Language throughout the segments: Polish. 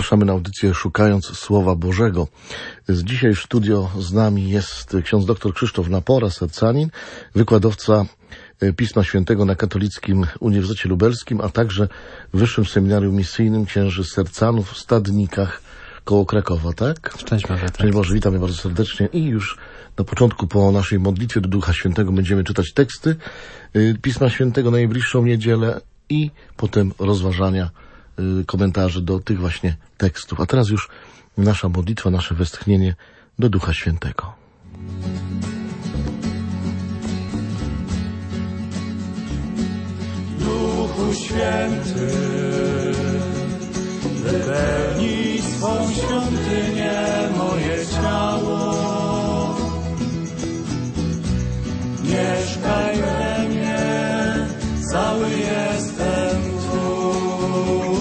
Zapraszamy na audycję Szukając Słowa Bożego. Dzisiaj w studio z nami jest ksiądz dr Krzysztof Napora, sercanin, wykładowca Pisma Świętego na Katolickim Uniwersytecie Lubelskim, a także w Wyższym Seminarium Misyjnym Księży Sercanów w Stadnikach koło Krakowa, tak? Szczęść Boże. Tak. Szczęść Boże, witamy bardzo serdecznie i już na początku po naszej modlitwie do Ducha Świętego będziemy czytać teksty Pisma Świętego na najbliższą niedzielę i potem rozważania, komentarze do tych właśnie tekstów. A teraz już nasza modlitwa, nasze westchnienie do Ducha Świętego. Duchu Święty, wypełnij swą świątynię moje ciało. Mieszkaj we mnie, cały jestem Twój.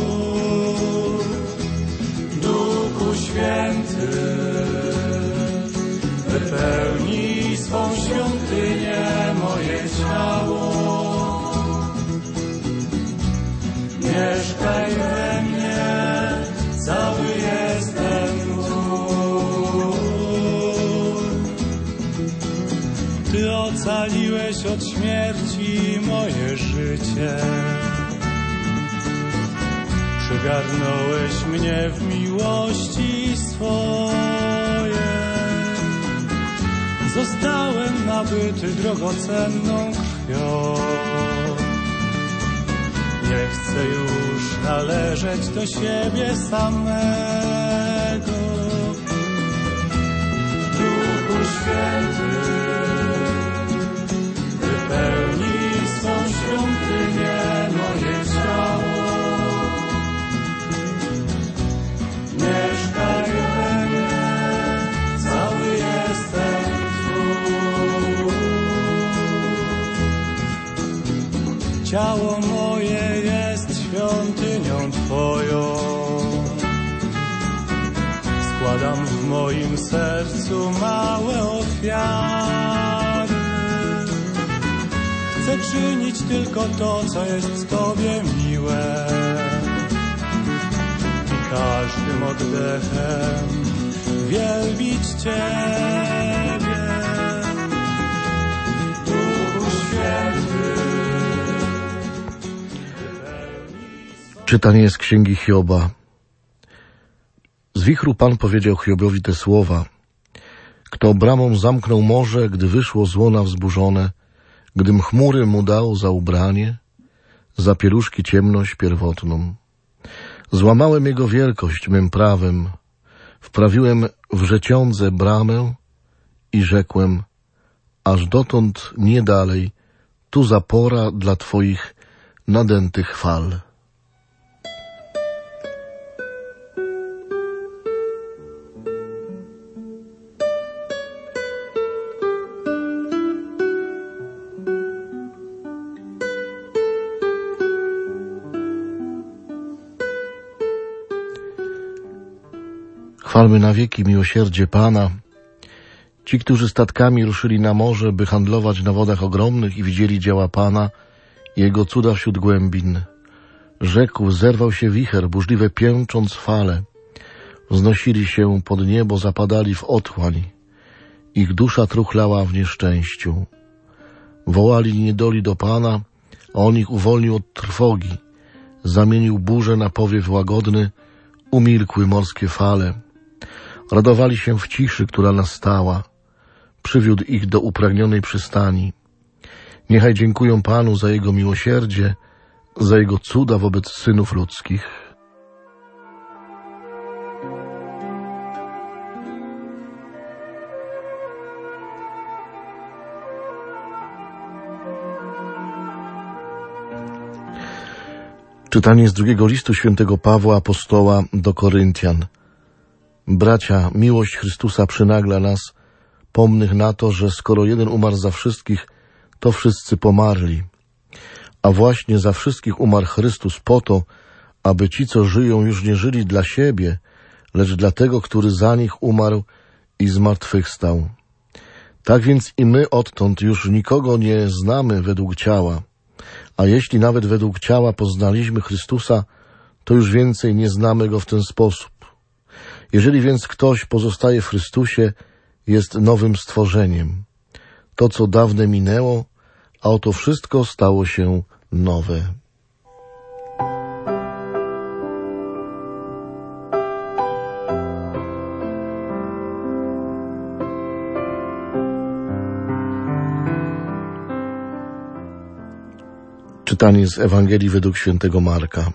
Duchu Święty, wypełnij swą świątynię moje ciało. Mieszkaj we mnie, cały jestem Twój. Ty ocaliłeś od śmierci moje życie. Przygarnąłeś mnie w miłości swojej. Zostałem nabyty drogocenną krwią. Nie chcę już należeć do siebie samego. Duchu Święty, wypełnij swą świątynię moje ciało. Mieszkaj we mnie, cały jestem Twój. Ciało moje jest świątynią Twoją. Składam w moim sercu małe ofiary. Chcę czynić tylko to, co jest Tobie miłe. I każdym oddechem wielbić Ciebie. Duchu Święty. Czytanie z Księgi Hioba. Z wichru Pan powiedział Hiobowi te słowa. Kto bramą zamknął morze, gdy wyszło zło na wzburzone, gdym chmury mu dał za ubranie, za pieluszki ciemność pierwotną. Złamałem jego wielkość mym prawem, wprawiłem w rzeciądze bramę i rzekłem, aż dotąd nie dalej, tu zapora dla Twoich nadętych fal. Chwalmy na wieki miłosierdzie Pana. Ci, którzy statkami ruszyli na morze, by handlować na wodach ogromnych i widzieli dzieła Pana i Jego cuda wśród głębin. Rzekł, zerwał się wicher, burzliwe pięcząc fale. Wznosili się pod niebo, zapadali w otchłań. Ich dusza truchlała w nieszczęściu. Wołali niedoli do Pana, a On ich uwolnił od trwogi. Zamienił burzę na powiew łagodny, umilkły morskie fale. Radowali się w ciszy, która nastała. Przywiódł ich do upragnionej przystani. Niechaj dziękują Panu za Jego miłosierdzie, za Jego cuda wobec synów ludzkich. Czytanie z drugiego listu świętego Pawła apostoła do Koryntian. Bracia, miłość Chrystusa przynagla nas, pomnych na to, że skoro jeden umarł za wszystkich, to wszyscy pomarli. A właśnie za wszystkich umarł Chrystus po to, aby ci, co żyją, już nie żyli dla siebie, lecz dla tego, który za nich umarł i zmartwychwstał. Tak więc i my odtąd już nikogo nie znamy według ciała. A jeśli nawet według ciała poznaliśmy Chrystusa, to już więcej nie znamy Go w ten sposób. Jeżeli więc ktoś pozostaje w Chrystusie, jest nowym stworzeniem. To, co dawne minęło, a oto wszystko stało się nowe. Czytanie z Ewangelii według świętego Marka.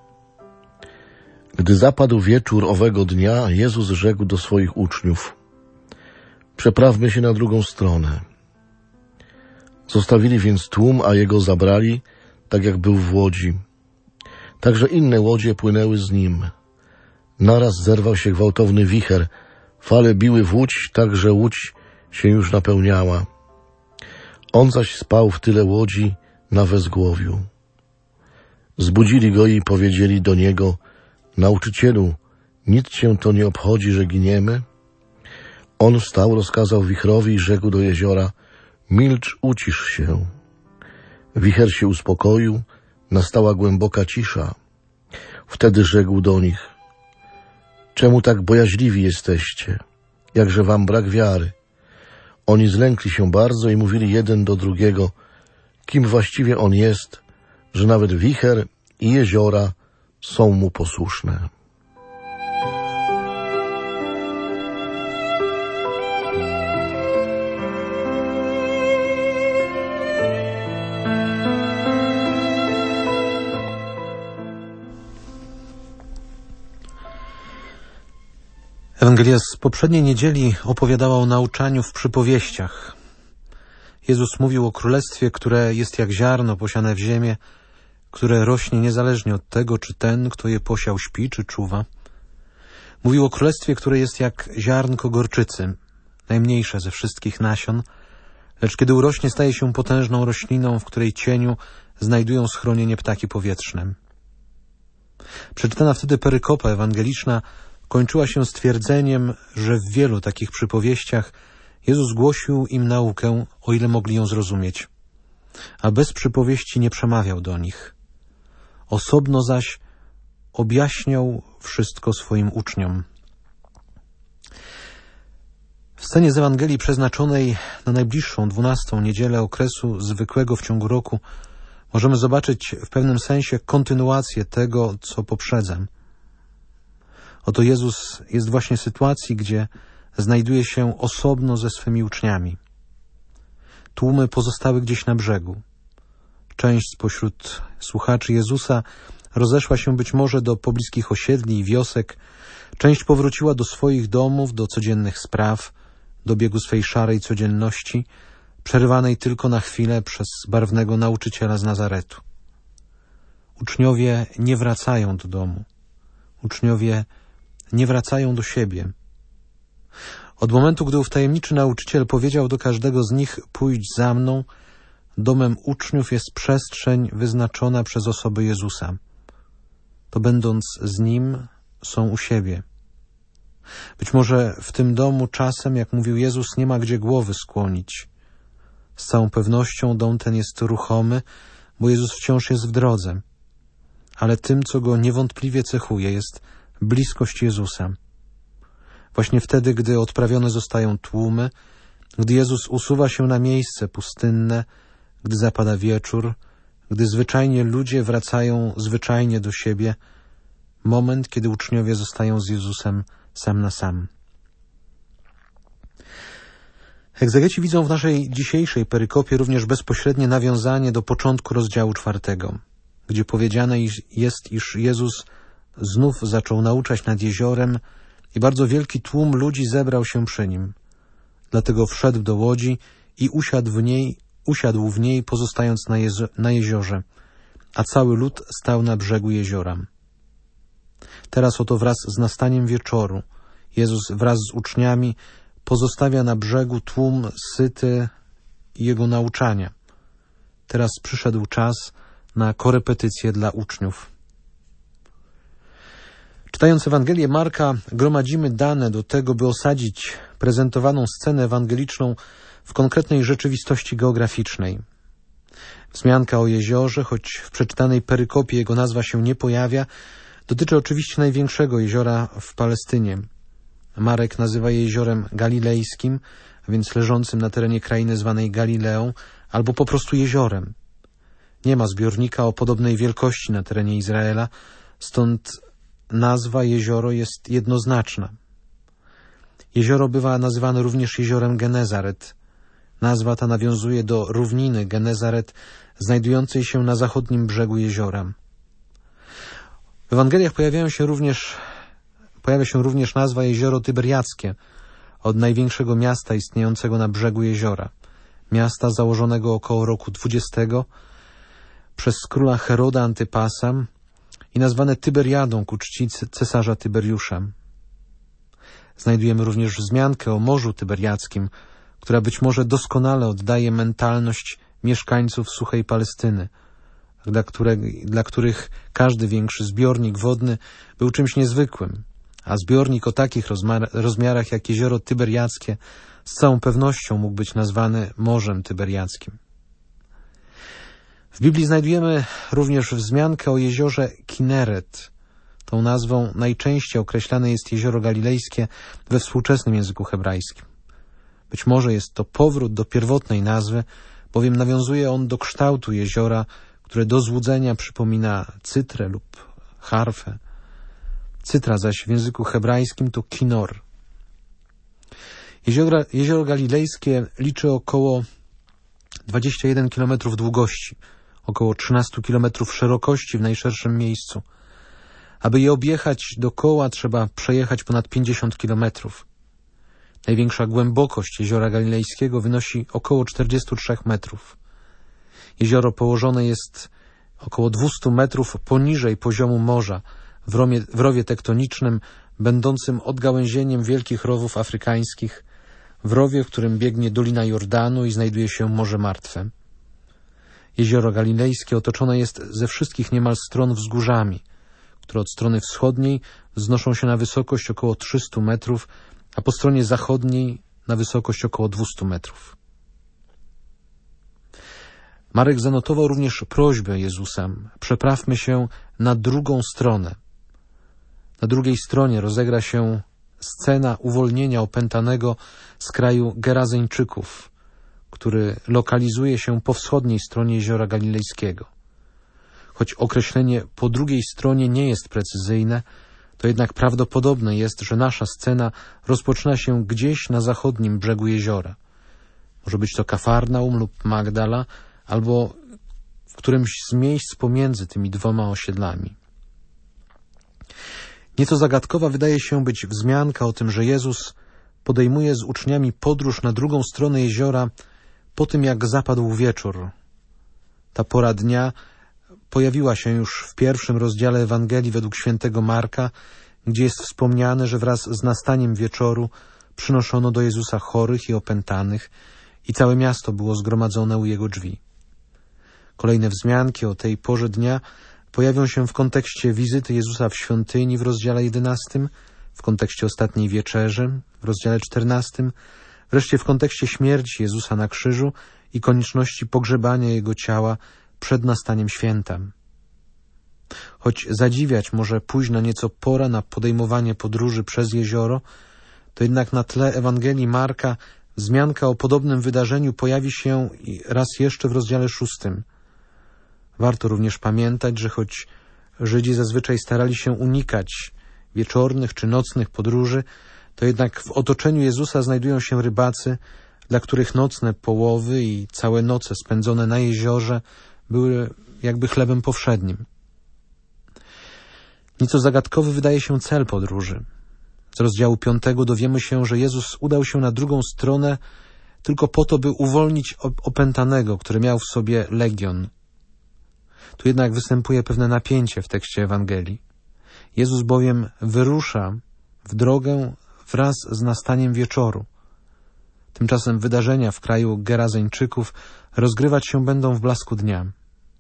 Gdy zapadł wieczór owego dnia, Jezus rzekł do swoich uczniów: przeprawmy się na drugą stronę. Zostawili więc tłum, a Jego zabrali, tak jak był w łodzi. Także inne łodzie płynęły z Nim. Naraz zerwał się gwałtowny wicher, fale biły w łódź, tak że łódź się już napełniała. On zaś spał w tyle łodzi na wezgłowiu. Zbudzili Go i powiedzieli do Niego: Nauczycielu, nic Cię to nie obchodzi, że giniemy? On wstał, rozkazał wichrowi i rzekł do jeziora: milcz, ucisz się. Wicher się uspokoił, nastała głęboka cisza. Wtedy rzekł do nich: czemu tak bojaźliwi jesteście? Jakże wam brak wiary? Oni zlękli się bardzo i mówili jeden do drugiego: kim właściwie On jest, że nawet wicher i jeziora są Mu posłuszne. Ewangelia z poprzedniej niedzieli opowiadała o nauczaniu w przypowieściach. Jezus mówił o królestwie, które jest jak ziarno posiane w ziemię, które rośnie niezależnie od tego, czy ten, kto je posiał, śpi czy czuwa. Mówił o królestwie, które jest jak ziarnko gorczycy, najmniejsze ze wszystkich nasion, lecz kiedy urośnie, staje się potężną rośliną, w której cieniu znajdują schronienie ptaki powietrzne. Przeczytana wtedy perykopa ewangeliczna kończyła się stwierdzeniem, że w wielu takich przypowieściach Jezus głosił im naukę, o ile mogli ją zrozumieć, a bez przypowieści nie przemawiał do nich. Osobno zaś objaśniał wszystko swoim uczniom. W scenie z Ewangelii przeznaczonej na najbliższą 12. niedzielę okresu zwykłego w ciągu roku możemy zobaczyć w pewnym sensie kontynuację tego, co poprzedza. Oto Jezus jest właśnie w sytuacji, gdzie znajduje się osobno ze swymi uczniami. Tłumy pozostały gdzieś na brzegu. Część spośród słuchaczy Jezusa rozeszła się być może do pobliskich osiedli i wiosek, część powróciła do swoich domów, do codziennych spraw, do biegu swej szarej codzienności, przerywanej tylko na chwilę przez barwnego nauczyciela z Nazaretu. Uczniowie nie wracają do domu. Uczniowie nie wracają do siebie. Od momentu, gdy ów tajemniczy nauczyciel powiedział do każdego z nich: pójdź za mną, domem uczniów jest przestrzeń wyznaczona przez osobę Jezusa. To będąc z Nim, są u siebie. Być może w tym domu czasem, jak mówił Jezus, nie ma gdzie głowy skłonić. Z całą pewnością dom ten jest ruchomy, bo Jezus wciąż jest w drodze. Ale tym, co go niewątpliwie cechuje, jest bliskość Jezusa. Właśnie wtedy, gdy odprawione zostają tłumy, gdy Jezus usuwa się na miejsce pustynne, gdy zapada wieczór, gdy zwyczajnie ludzie wracają zwyczajnie do siebie, moment, kiedy uczniowie zostają z Jezusem sam na sam. Egzegeci widzą w naszej dzisiejszej perykopie również bezpośrednie nawiązanie do początku rozdziału 4, gdzie powiedziane jest, iż Jezus znów zaczął nauczać nad jeziorem i bardzo wielki tłum ludzi zebrał się przy Nim. Dlatego wszedł do łodzi i usiadł w niej, pozostając na jeziorze, a cały lud stał na brzegu jeziora. Teraz oto wraz z nastaniem wieczoru Jezus wraz z uczniami pozostawia na brzegu tłum syty Jego nauczania. Teraz przyszedł czas na korepetycje dla uczniów. Czytając Ewangelię Marka, gromadzimy dane do tego, by osadzić prezentowaną scenę ewangeliczną w konkretnej rzeczywistości geograficznej. Wzmianka o jeziorze, choć w przeczytanej perykopie jego nazwa się nie pojawia, dotyczy oczywiście największego jeziora w Palestynie, Marek nazywa je jeziorem galilejskim, a więc leżącym na terenie krainy zwanej Galileą, albo po prostu jeziorem. Nie ma zbiornika o podobnej wielkości na terenie Izraela, stąd nazwa jezioro jest jednoznaczna. Jezioro bywa nazywane również jeziorem Genezaret. Nazwa ta nawiązuje do równiny Genezaret, znajdującej się na zachodnim brzegu jeziora. W Ewangeliach pojawia się również nazwa jezioro Tyberiackie, od największego miasta istniejącego na brzegu jeziora. Miasta założonego około roku 20 przez króla Heroda Antypasa i nazwane Tyberiadą ku czci cesarza Tyberiusza. Znajdujemy również wzmiankę o Morzu Tyberiackim, która być może doskonale oddaje mentalność mieszkańców suchej Palestyny, dla których każdy większy zbiornik wodny był czymś niezwykłym, a zbiornik o takich rozmiarach jak jezioro Tyberiackie z całą pewnością mógł być nazwany Morzem Tyberiackim. W Biblii znajdujemy również wzmiankę o jeziorze Kineret. Tą nazwą najczęściej określane jest jezioro galilejskie we współczesnym języku hebrajskim. Być może jest to powrót do pierwotnej nazwy, bowiem nawiązuje on do kształtu jeziora, które do złudzenia przypomina cytrę lub harfę. Cytra zaś w języku hebrajskim to kinor. Jezioro galilejskie liczy około 21 km długości, około 13 km szerokości w najszerszym miejscu. Aby je objechać dookoła, trzeba przejechać ponad 50 km. Największa głębokość jeziora galilejskiego wynosi około 43 metrów. Jezioro położone jest około 200 metrów poniżej poziomu morza, w rowie tektonicznym, będącym odgałęzieniem wielkich rowów afrykańskich, w rowie, w którym biegnie Dolina Jordanu i znajduje się Morze Martwe. Jezioro galilejskie otoczone jest ze wszystkich niemal stron wzgórzami, które od strony wschodniej wznoszą się na wysokość około 300 metrów, a po stronie zachodniej na wysokość około 200 metrów. Marek zanotował również prośbę Jezusa: przeprawmy się na drugą stronę. Na drugiej stronie rozegra się scena uwolnienia opętanego z kraju Gerazeńczyków, który lokalizuje się po wschodniej stronie jeziora galilejskiego. Choć określenie po drugiej stronie nie jest precyzyjne, to jednak prawdopodobne jest, że nasza scena rozpoczyna się gdzieś na zachodnim brzegu jeziora. Może być to Kafarnaum lub Magdala, albo w którymś z miejsc pomiędzy tymi dwoma osiedlami. Nieco zagadkowa wydaje się być wzmianka o tym, że Jezus podejmuje z uczniami podróż na drugą stronę jeziora po tym, jak zapadł wieczór. Ta pora dnia pojawiła się już w pierwszym rozdziale Ewangelii według świętego Marka, gdzie jest wspomniane, że wraz z nastaniem wieczoru przynoszono do Jezusa chorych i opętanych i całe miasto było zgromadzone u Jego drzwi. Kolejne wzmianki o tej porze dnia pojawią się w kontekście wizyty Jezusa w świątyni w rozdziale 11, w kontekście ostatniej wieczerzy w rozdziale 14, wreszcie w kontekście śmierci Jezusa na krzyżu i konieczności pogrzebania Jego ciała przed nastaniem święta. Choć zadziwiać może późna nieco pora na podejmowanie podróży przez jezioro, to jednak na tle Ewangelii Marka wzmianka o podobnym wydarzeniu pojawi się raz jeszcze w rozdziale 6. Warto również pamiętać, że choć Żydzi zazwyczaj starali się unikać wieczornych czy nocnych podróży, to jednak w otoczeniu Jezusa znajdują się rybacy, dla których nocne połowy i całe noce spędzone na jeziorze były jakby chlebem powszednim. Nieco zagadkowy wydaje się cel podróży. Z rozdziału 5 dowiemy się, że Jezus udał się na drugą stronę tylko po to, by uwolnić opętanego, który miał w sobie legion. Tu jednak występuje pewne napięcie w tekście Ewangelii. Jezus bowiem wyrusza w drogę wraz z nastaniem wieczoru. Tymczasem wydarzenia w kraju Gerazeńczyków rozgrywać się będą w blasku dnia.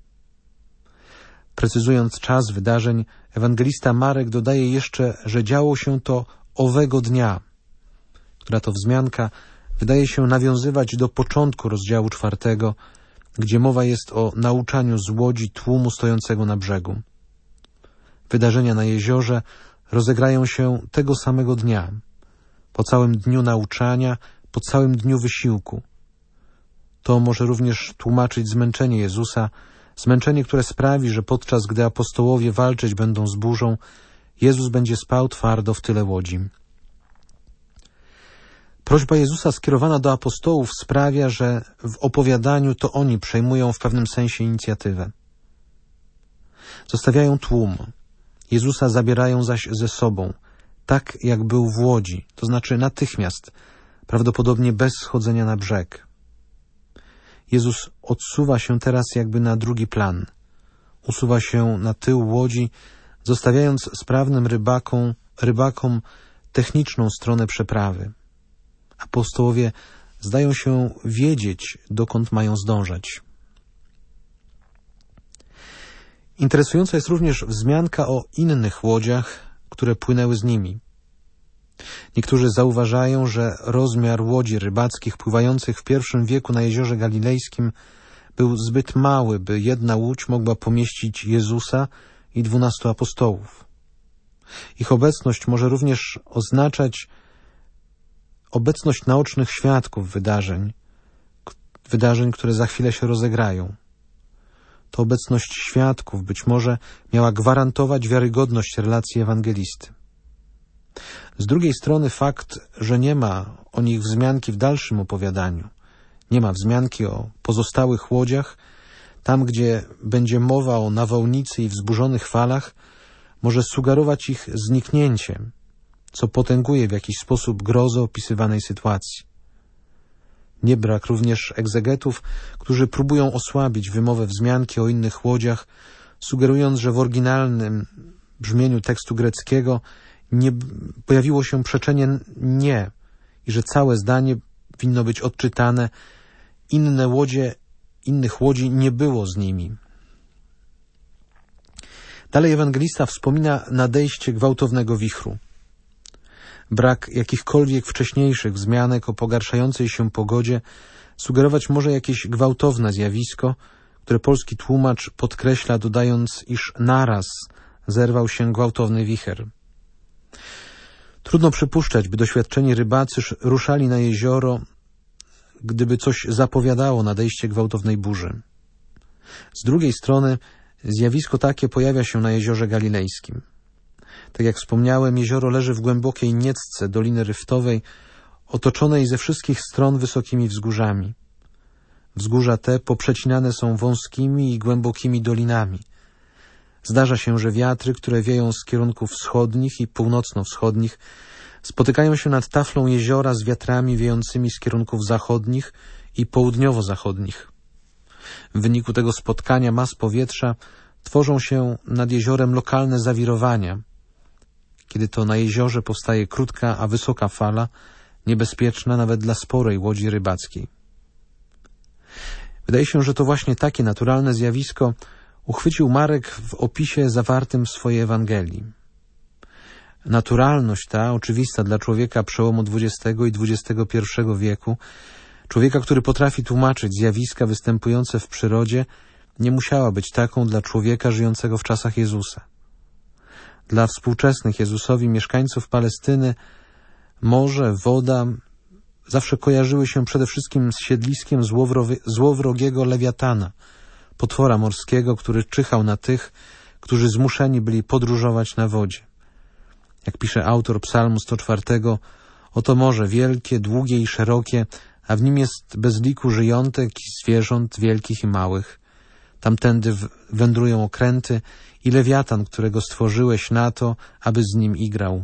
Precyzując czas wydarzeń, ewangelista Marek dodaje jeszcze, że działo się to owego dnia, która to wzmianka wydaje się nawiązywać do początku rozdziału 4, gdzie mowa jest o nauczaniu z łodzi tłumu stojącego na brzegu. Wydarzenia na jeziorze rozegrają się tego samego dnia. po całym dniu nauczania, po całym dniu wysiłku. To może również tłumaczyć zmęczenie Jezusa, zmęczenie, które sprawi, że podczas gdy apostołowie walczyć będą z burzą, Jezus będzie spał twardo w tyle łodzi. Prośba Jezusa skierowana do apostołów sprawia, że w opowiadaniu to oni przejmują w pewnym sensie inicjatywę. Zostawiają tłum. Jezusa zabierają zaś ze sobą, tak jak był w łodzi, to znaczy natychmiast, prawdopodobnie bez schodzenia na brzeg. Jezus odsuwa się teraz jakby na drugi plan. Usuwa się na tył łodzi, zostawiając sprawnym rybakom techniczną stronę przeprawy. Apostołowie zdają się wiedzieć, dokąd mają zdążać. Interesująca jest również wzmianka o innych łodziach, które płynęły z nimi. Niektórzy zauważają, że rozmiar łodzi rybackich pływających w I wieku na Jeziorze Galilejskim był zbyt mały, by jedna łódź mogła pomieścić Jezusa i 12 apostołów. Ich obecność może również oznaczać obecność naocznych świadków wydarzeń, które za chwilę się rozegrają. To obecność świadków być może miała gwarantować wiarygodność relacji ewangelisty. Z drugiej strony fakt, że nie ma o nich wzmianki w dalszym opowiadaniu, nie ma wzmianki o pozostałych łodziach, tam gdzie będzie mowa o nawałnicy i wzburzonych falach, może sugerować ich zniknięcie, co potęguje w jakiś sposób grozę opisywanej sytuacji. Nie brak również egzegetów, którzy próbują osłabić wymowę wzmianki o innych łodziach, sugerując, że w oryginalnym brzmieniu tekstu greckiego nie pojawiło się przeczenie nie i że całe zdanie winno być odczytane innych łodzi nie było z nimi. Dalej ewangelista wspomina nadejście gwałtownego wichru. Brak jakichkolwiek wcześniejszych wzmianek o pogarszającej się pogodzie sugerować może jakieś gwałtowne zjawisko, które polski tłumacz podkreśla, dodając, iż naraz zerwał się gwałtowny wicher. Trudno przypuszczać, by doświadczeni rybacy ruszali na jezioro, gdyby coś zapowiadało nadejście gwałtownej burzy. Z drugiej strony zjawisko takie pojawia się na Jeziorze Galilejskim. Tak jak wspomniałem, jezioro leży w głębokiej niecce Doliny Ryftowej, otoczonej ze wszystkich stron wysokimi wzgórzami. Wzgórza te poprzecinane są wąskimi i głębokimi dolinami. Zdarza się, że wiatry, które wieją z kierunków wschodnich i północno-wschodnich, spotykają się nad taflą jeziora z wiatrami wiejącymi z kierunków zachodnich i południowo-zachodnich. W wyniku tego spotkania mas powietrza tworzą się nad jeziorem lokalne zawirowania, kiedy to na jeziorze powstaje krótka, a wysoka fala, niebezpieczna nawet dla sporej łodzi rybackiej. Wydaje się, że to właśnie takie naturalne zjawisko uchwycił Marek w opisie zawartym w swojej Ewangelii. Naturalność ta, oczywista dla człowieka przełomu XX i XXI wieku, człowieka, który potrafi tłumaczyć zjawiska występujące w przyrodzie, nie musiała być taką dla człowieka żyjącego w czasach Jezusa. Dla współczesnych Jezusowi mieszkańców Palestyny morze, woda zawsze kojarzyły się przede wszystkim z siedliskiem złowrogiego lewiatana, potwora morskiego, który czyhał na tych, którzy zmuszeni byli podróżować na wodzie. Jak pisze autor Psalmu 104, oto morze wielkie, długie i szerokie, a w nim jest bez liku żyjątek i zwierząt wielkich i małych. Tamtędy wędrują okręty i lewiatan, którego stworzyłeś na to, aby z nim igrał.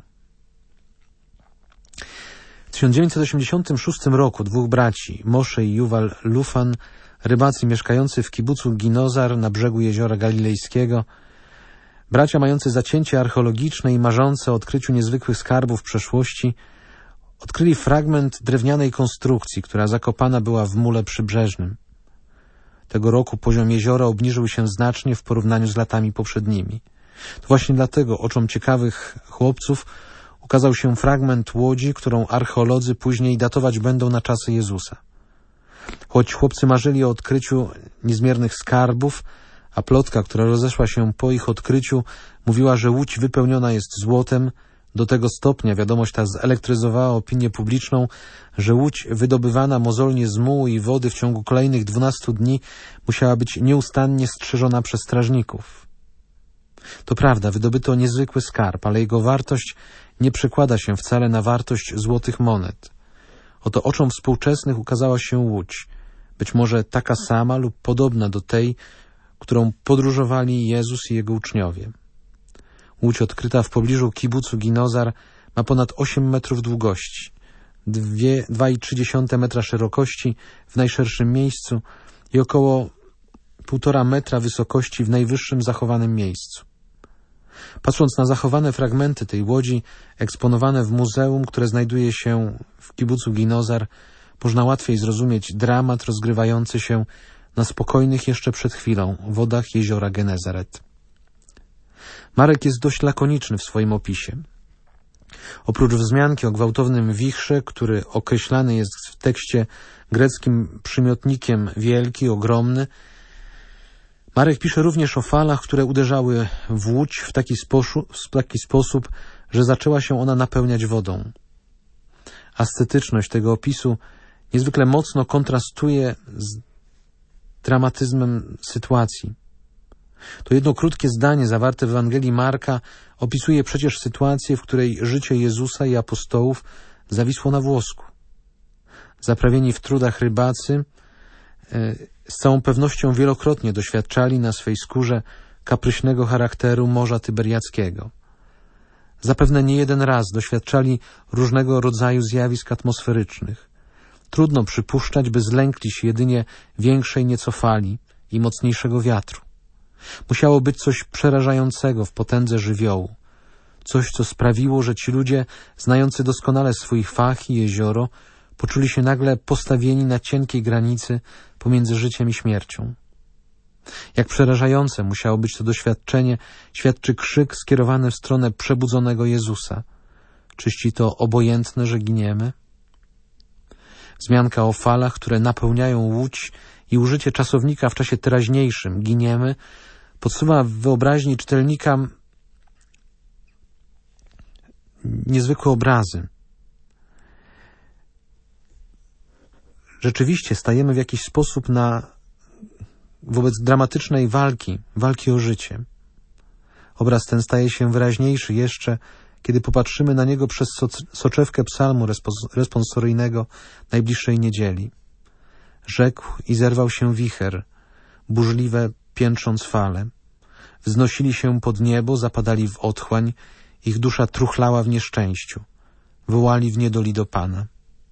W 1986 roku dwóch braci, Moshe i Yuval Lufan, rybacy mieszkający w kibucu Ginozar na brzegu Jeziora Galilejskiego, bracia mający zacięcie archeologiczne i marzące o odkryciu niezwykłych skarbów w przeszłości, odkryli fragment drewnianej konstrukcji, która zakopana była w mule przybrzeżnym. Tego roku poziom jeziora obniżył się znacznie w porównaniu z latami poprzednimi. To właśnie dlatego oczom ciekawych chłopców ukazał się fragment łodzi, którą archeolodzy później datować będą na czasy Jezusa. Choć chłopcy marzyli o odkryciu niezmiernych skarbów, a plotka, która rozeszła się po ich odkryciu, mówiła, że łódź wypełniona jest złotem, Do tego stopnia wiadomość ta zelektryzowała opinię publiczną, że łódź wydobywana mozolnie z mułu i wody w ciągu kolejnych 12 dni musiała być nieustannie strzeżona przez strażników. To prawda, wydobyto niezwykły skarb, ale jego wartość nie przekłada się wcale na wartość złotych monet. Oto oczom współczesnych ukazała się łódź, być może taka sama lub podobna do tej, którą podróżowali Jezus i jego uczniowie. Łódź odkryta w pobliżu kibucu Ginozar ma ponad 8 metrów długości, 2,3 metra szerokości w najszerszym miejscu i około 1,5 metra wysokości w najwyższym zachowanym miejscu. Patrząc na zachowane fragmenty tej łodzi, eksponowane w muzeum, które znajduje się w kibucu Ginozar, można łatwiej zrozumieć dramat rozgrywający się na spokojnych jeszcze przed chwilą wodach jeziora Genezaret. Marek jest dość lakoniczny w swoim opisie. Oprócz wzmianki o gwałtownym wichrze, który określany jest w tekście greckim przymiotnikiem wielki, ogromny, Marek pisze również o falach, które uderzały w łódź w taki sposób, że zaczęła się ona napełniać wodą. Ascetyczność tego opisu niezwykle mocno kontrastuje z dramatyzmem sytuacji. To jedno krótkie zdanie zawarte w Ewangelii Marka opisuje przecież sytuację, w której życie Jezusa i apostołów zawisło na włosku. Zaprawieni w trudach rybacy z całą pewnością wielokrotnie doświadczali na swej skórze kapryśnego charakteru Morza Tyberiackiego. Zapewne nie jeden raz doświadczali różnego rodzaju zjawisk atmosferycznych. Trudno przypuszczać, by zlękli się jedynie większej nieco fali i mocniejszego wiatru. Musiało być coś przerażającego w potędze żywiołu. Coś, co sprawiło, że ci ludzie, znający doskonale swój fach i jezioro, poczuli się nagle postawieni na cienkiej granicy pomiędzy życiem i śmiercią. Jak przerażające musiało być to doświadczenie, świadczy krzyk skierowany w stronę przebudzonego Jezusa. Czyś ci to obojętne, że giniemy? Wzmianka o falach, które napełniają łódź i użycie czasownika w czasie teraźniejszym, giniemy, podsuwa w wyobraźni czytelnika niezwykłe obrazy. Rzeczywiście stajemy w jakiś sposób wobec dramatycznej walki o życie. Obraz ten staje się wyraźniejszy jeszcze, kiedy popatrzymy na niego przez soczewkę psalmu responsoryjnego najbliższej niedzieli. Rzekł i zerwał się wicher, burzliwe piętrząc fale. Wznosili się pod niebo, zapadali w otchłań, ich dusza truchlała w nieszczęściu. Wołali w niedoli do Pana.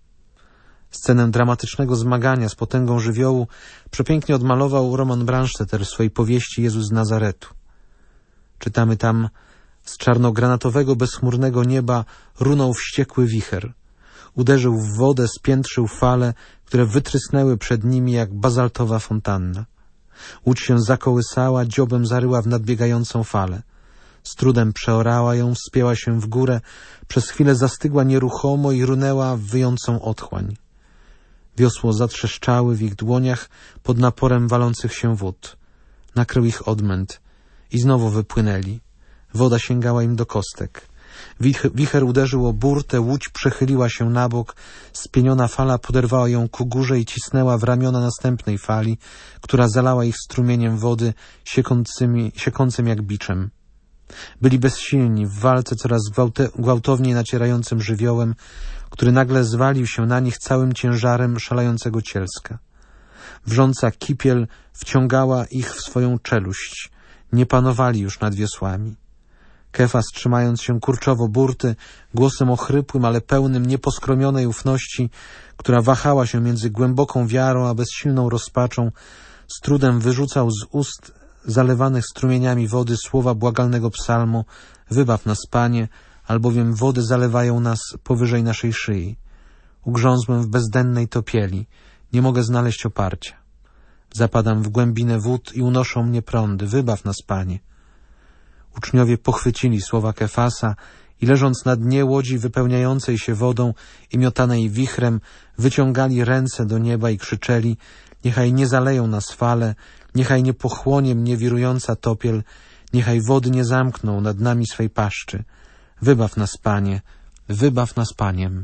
Scenę dramatycznego zmagania z potęgą żywiołu przepięknie odmalował Roman Brandstetter w swojej powieści Jezus z Nazaretu. Czytamy tam: z czarnogranatowego, bezchmurnego nieba runął wściekły wicher. Uderzył w wodę, spiętrzył fale, które wytrysnęły przed nimi jak bazaltowa fontanna. Łódź się zakołysała, dziobem zaryła w nadbiegającą falę. Z trudem przeorała ją, wspięła się w górę, przez chwilę zastygła nieruchomo i runęła w wyjącą otchłań. Wiosło zatrzeszczały w ich dłoniach pod naporem walących się wód. Nakrył ich odmęt i znowu wypłynęli. Woda sięgała im do kostek. Wicher uderzył o burtę, łódź przechyliła się na bok, spieniona fala poderwała ją ku górze i cisnęła w ramiona następnej fali, która zalała ich strumieniem wody, siekącym jak biczem. Byli bezsilni w walce coraz gwałtowniej nacierającym żywiołem, który nagle zwalił się na nich całym ciężarem szalejącego cielska. Wrząca kipiel wciągała ich w swoją czeluść. Nie panowali już nad wiosłami. Kefas, trzymając się kurczowo burty, głosem ochrypłym, ale pełnym nieposkromionej ufności, która wahała się między głęboką wiarą a bezsilną rozpaczą, z trudem wyrzucał z ust zalewanych strumieniami wody słowa błagalnego psalmu: wybaw nas, Panie, albowiem wody zalewają nas powyżej naszej szyi. Ugrzązłem w bezdennej topieli, nie mogę znaleźć oparcia. Zapadam w głębinę wód i unoszą mnie prądy. Wybaw nas, Panie. Uczniowie pochwycili słowa Kefasa i leżąc na dnie łodzi wypełniającej się wodą i miotanej wichrem, wyciągali ręce do nieba i krzyczeli: niechaj nie zaleją nas fale, niechaj nie pochłonie mnie wirująca topiel, niechaj wody nie zamkną nad nami swej paszczy. Wybaw nas, Panie, wybaw nas, Paniem.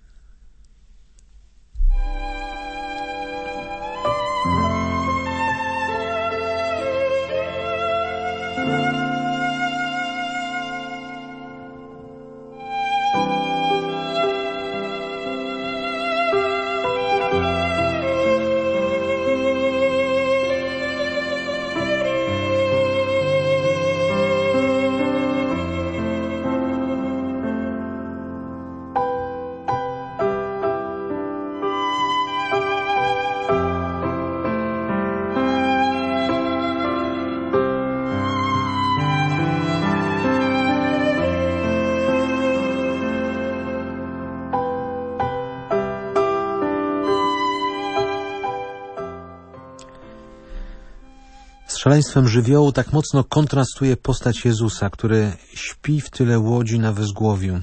Z szaleństwem żywiołu tak mocno kontrastuje postać Jezusa, który śpi w tyle łodzi na wezgłowiu.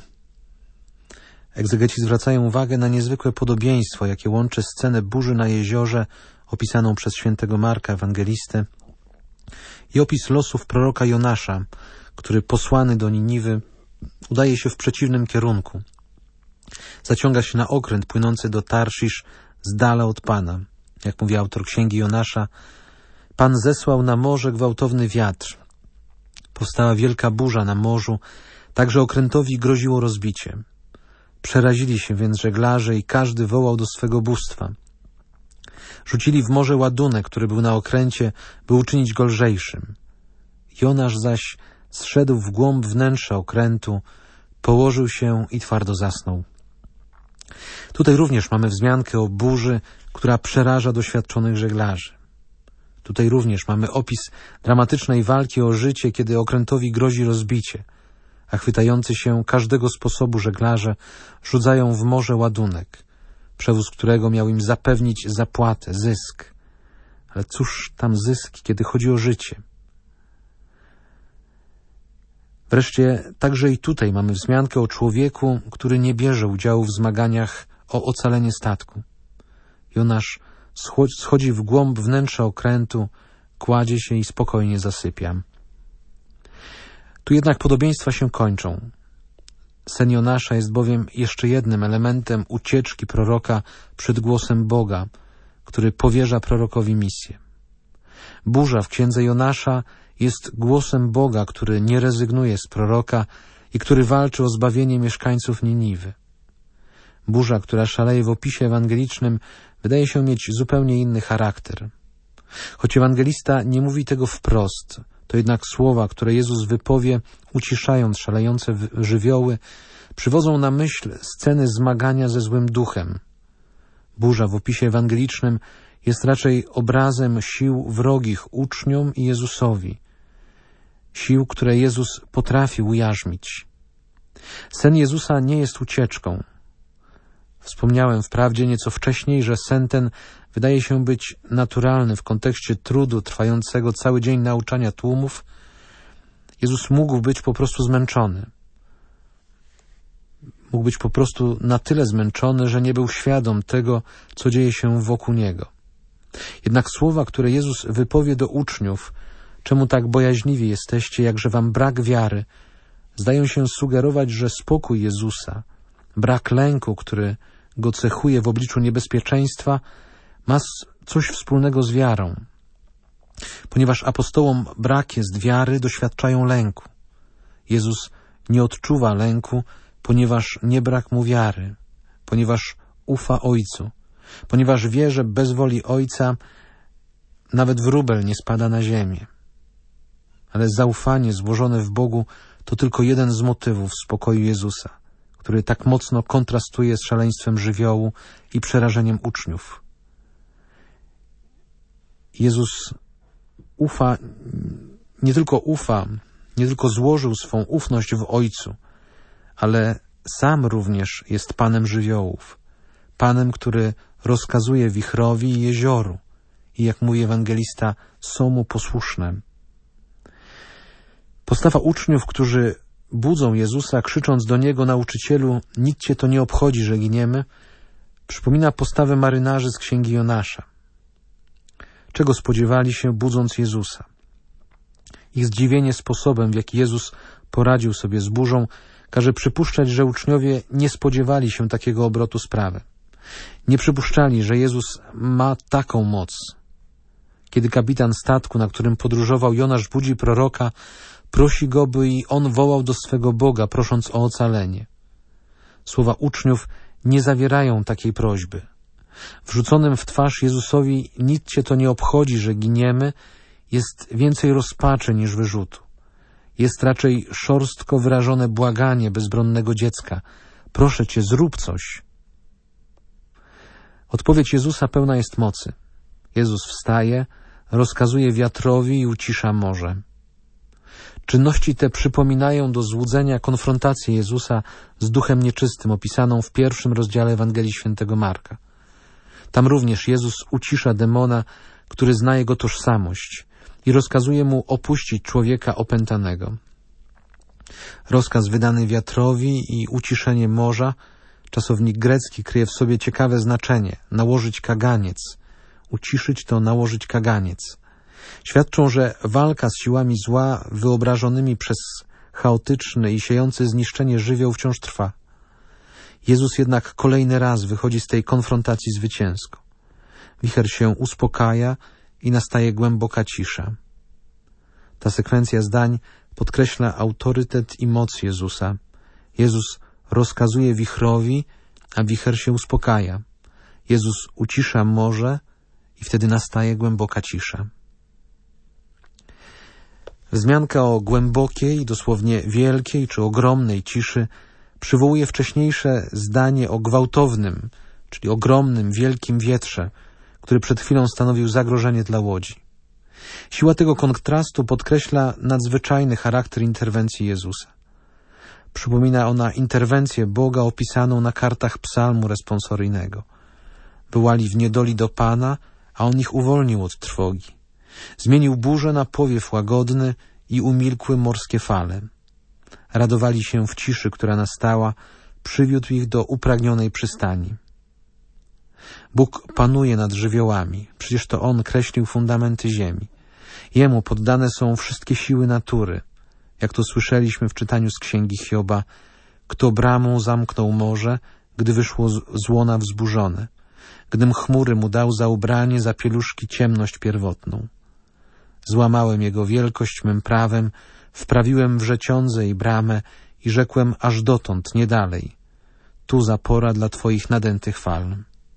Egzegeci zwracają uwagę na niezwykłe podobieństwo, jakie łączy scenę burzy na jeziorze, opisaną przez świętego Marka Ewangelistę, i opis losów proroka Jonasza, który posłany do Niniwy udaje się w przeciwnym kierunku. Zaciąga się na okręt płynący do Tarszisz z dala od Pana. Jak mówi autor księgi Jonasza, Pan zesłał na morze gwałtowny wiatr. Powstała wielka burza na morzu, tak że okrętowi groziło rozbicie. Przerazili się więc żeglarze i każdy wołał do swego bóstwa. Rzucili w morze ładunek, który był na okręcie, by uczynić go lżejszym. Jonasz zaś zszedł w głąb wnętrza okrętu, położył się i twardo zasnął. Tutaj również mamy wzmiankę o burzy, która przeraża doświadczonych żeglarzy. Tutaj również mamy opis dramatycznej walki o życie, kiedy okrętowi grozi rozbicie, a chwytający się każdego sposobu żeglarze rzucają w morze ładunek, przewóz którego miał im zapewnić zapłatę, zysk. Ale cóż tam zysk, kiedy chodzi o życie? Wreszcie także i tutaj mamy wzmiankę o człowieku, który nie bierze udziału w zmaganiach o ocalenie statku. Jonasz schodzi w głąb wnętrza okrętu, kładzie się i spokojnie zasypia. Tu jednak podobieństwa się kończą. Sen Jonasza jest bowiem jeszcze jednym elementem ucieczki proroka przed głosem Boga, który powierza prorokowi misję. Burza w księdze Jonasza jest głosem Boga, który nie rezygnuje z proroka i który walczy o zbawienie mieszkańców Niniwy. Burza, która szaleje w opisie ewangelicznym, wydaje się mieć zupełnie inny charakter. Choć ewangelista nie mówi tego wprost, to jednak słowa, które Jezus wypowie, uciszając szalejące żywioły, przywodzą na myśl sceny zmagania ze złym duchem. Burza w opisie ewangelicznym jest raczej obrazem sił wrogich uczniom i Jezusowi. Sił, które Jezus potrafi ujarzmić. Sen Jezusa nie jest ucieczką. Wspomniałem wprawdzie nieco wcześniej, że sen ten wydaje się być naturalny w kontekście trudu trwającego cały dzień nauczania tłumów. Jezus mógł być po prostu zmęczony. Mógł być po prostu na tyle zmęczony, że nie był świadom tego, co dzieje się wokół Niego. Jednak słowa, które Jezus wypowie do uczniów, czemu tak bojaźliwi jesteście, jakże wam brak wiary, zdają się sugerować, że spokój Jezusa, brak lęku, który go cechuje w obliczu niebezpieczeństwa, ma coś wspólnego z wiarą. Ponieważ apostołom brak jest wiary, doświadczają lęku. Jezus nie odczuwa lęku, ponieważ nie brak mu wiary, ponieważ ufa Ojcu, ponieważ wie, że bez woli Ojca nawet wróbel nie spada na ziemię. Ale zaufanie złożone w Bogu to tylko jeden z motywów spokoju Jezusa, który tak mocno kontrastuje z szaleństwem żywiołu i przerażeniem uczniów. Jezus nie tylko złożył swą ufność w Ojcu, ale sam również jest Panem żywiołów, Panem, który rozkazuje wichrowi i jezioru i, jak mówi ewangelista, są mu posłuszne. Postawa uczniów, którzy budzą Jezusa, krzycząc do Niego: nauczycielu, nic Cię to nie obchodzi, że giniemy, przypomina postawę marynarzy z księgi Jonasza. Czego spodziewali się, budząc Jezusa? Ich zdziwienie sposobem, w jaki Jezus poradził sobie z burzą, każe przypuszczać, że uczniowie nie spodziewali się takiego obrotu sprawy. Nie przypuszczali, że Jezus ma taką moc. Kiedy kapitan statku, na którym podróżował Jonasz, budzi proroka, prosi go, by i on wołał do swego Boga, prosząc o ocalenie. Słowa uczniów nie zawierają takiej prośby. Wrzuconym w twarz Jezusowi nic cię to nie obchodzi, że giniemy, jest więcej rozpaczy niż wyrzutu. Jest raczej szorstko wyrażone błaganie bezbronnego dziecka. Proszę cię, zrób coś. Odpowiedź Jezusa pełna jest mocy. Jezus wstaje, rozkazuje wiatrowi i ucisza morze. Czynności te przypominają do złudzenia konfrontację Jezusa z duchem nieczystym, opisaną w 1 rozdziale Ewangelii Świętego Marka. Tam również Jezus ucisza demona, który zna jego tożsamość i rozkazuje mu opuścić człowieka opętanego. Rozkaz wydany wiatrowi i uciszenie morza, czasownik grecki kryje w sobie ciekawe znaczenie – nałożyć kaganiec. Uciszyć to nałożyć kaganiec. Świadczą, że walka z siłami zła wyobrażonymi przez chaotyczny i siejący zniszczenie żywioł wciąż trwa. Jezus jednak kolejny raz wychodzi z tej konfrontacji zwycięsko. Wicher się uspokaja i nastaje głęboka cisza. Ta sekwencja zdań podkreśla autorytet i moc Jezusa. Jezus rozkazuje wichrowi, a wicher się uspokaja. Jezus ucisza morze i wtedy nastaje głęboka cisza. Wzmianka o głębokiej, dosłownie wielkiej czy ogromnej ciszy przywołuje wcześniejsze zdanie o gwałtownym, czyli ogromnym, wielkim wietrze, który przed chwilą stanowił zagrożenie dla łodzi. Siła tego kontrastu podkreśla nadzwyczajny charakter interwencji Jezusa. Przypomina ona interwencję Boga opisaną na kartach psalmu responsoryjnego. Wołali w niedoli do Pana, a On ich uwolnił od trwogi. Zmienił burzę na powiew łagodny i umilkły morskie fale. Radowali się w ciszy, która nastała, przywiódł ich do upragnionej przystani. Bóg panuje nad żywiołami, przecież to On kreślił fundamenty ziemi. Jemu poddane są wszystkie siły natury. Jak to słyszeliśmy w czytaniu z Księgi Hioba, kto bramą zamknął morze, gdy wyszło z łona wzburzone, gdym chmury mu dał za ubranie, za pieluszki ciemność pierwotną. Złamałem jego wielkość mym prawem, wprawiłem wrzeciądze i bramę i rzekłem aż dotąd, nie dalej. Tu zapora dla twoich nadętych fal.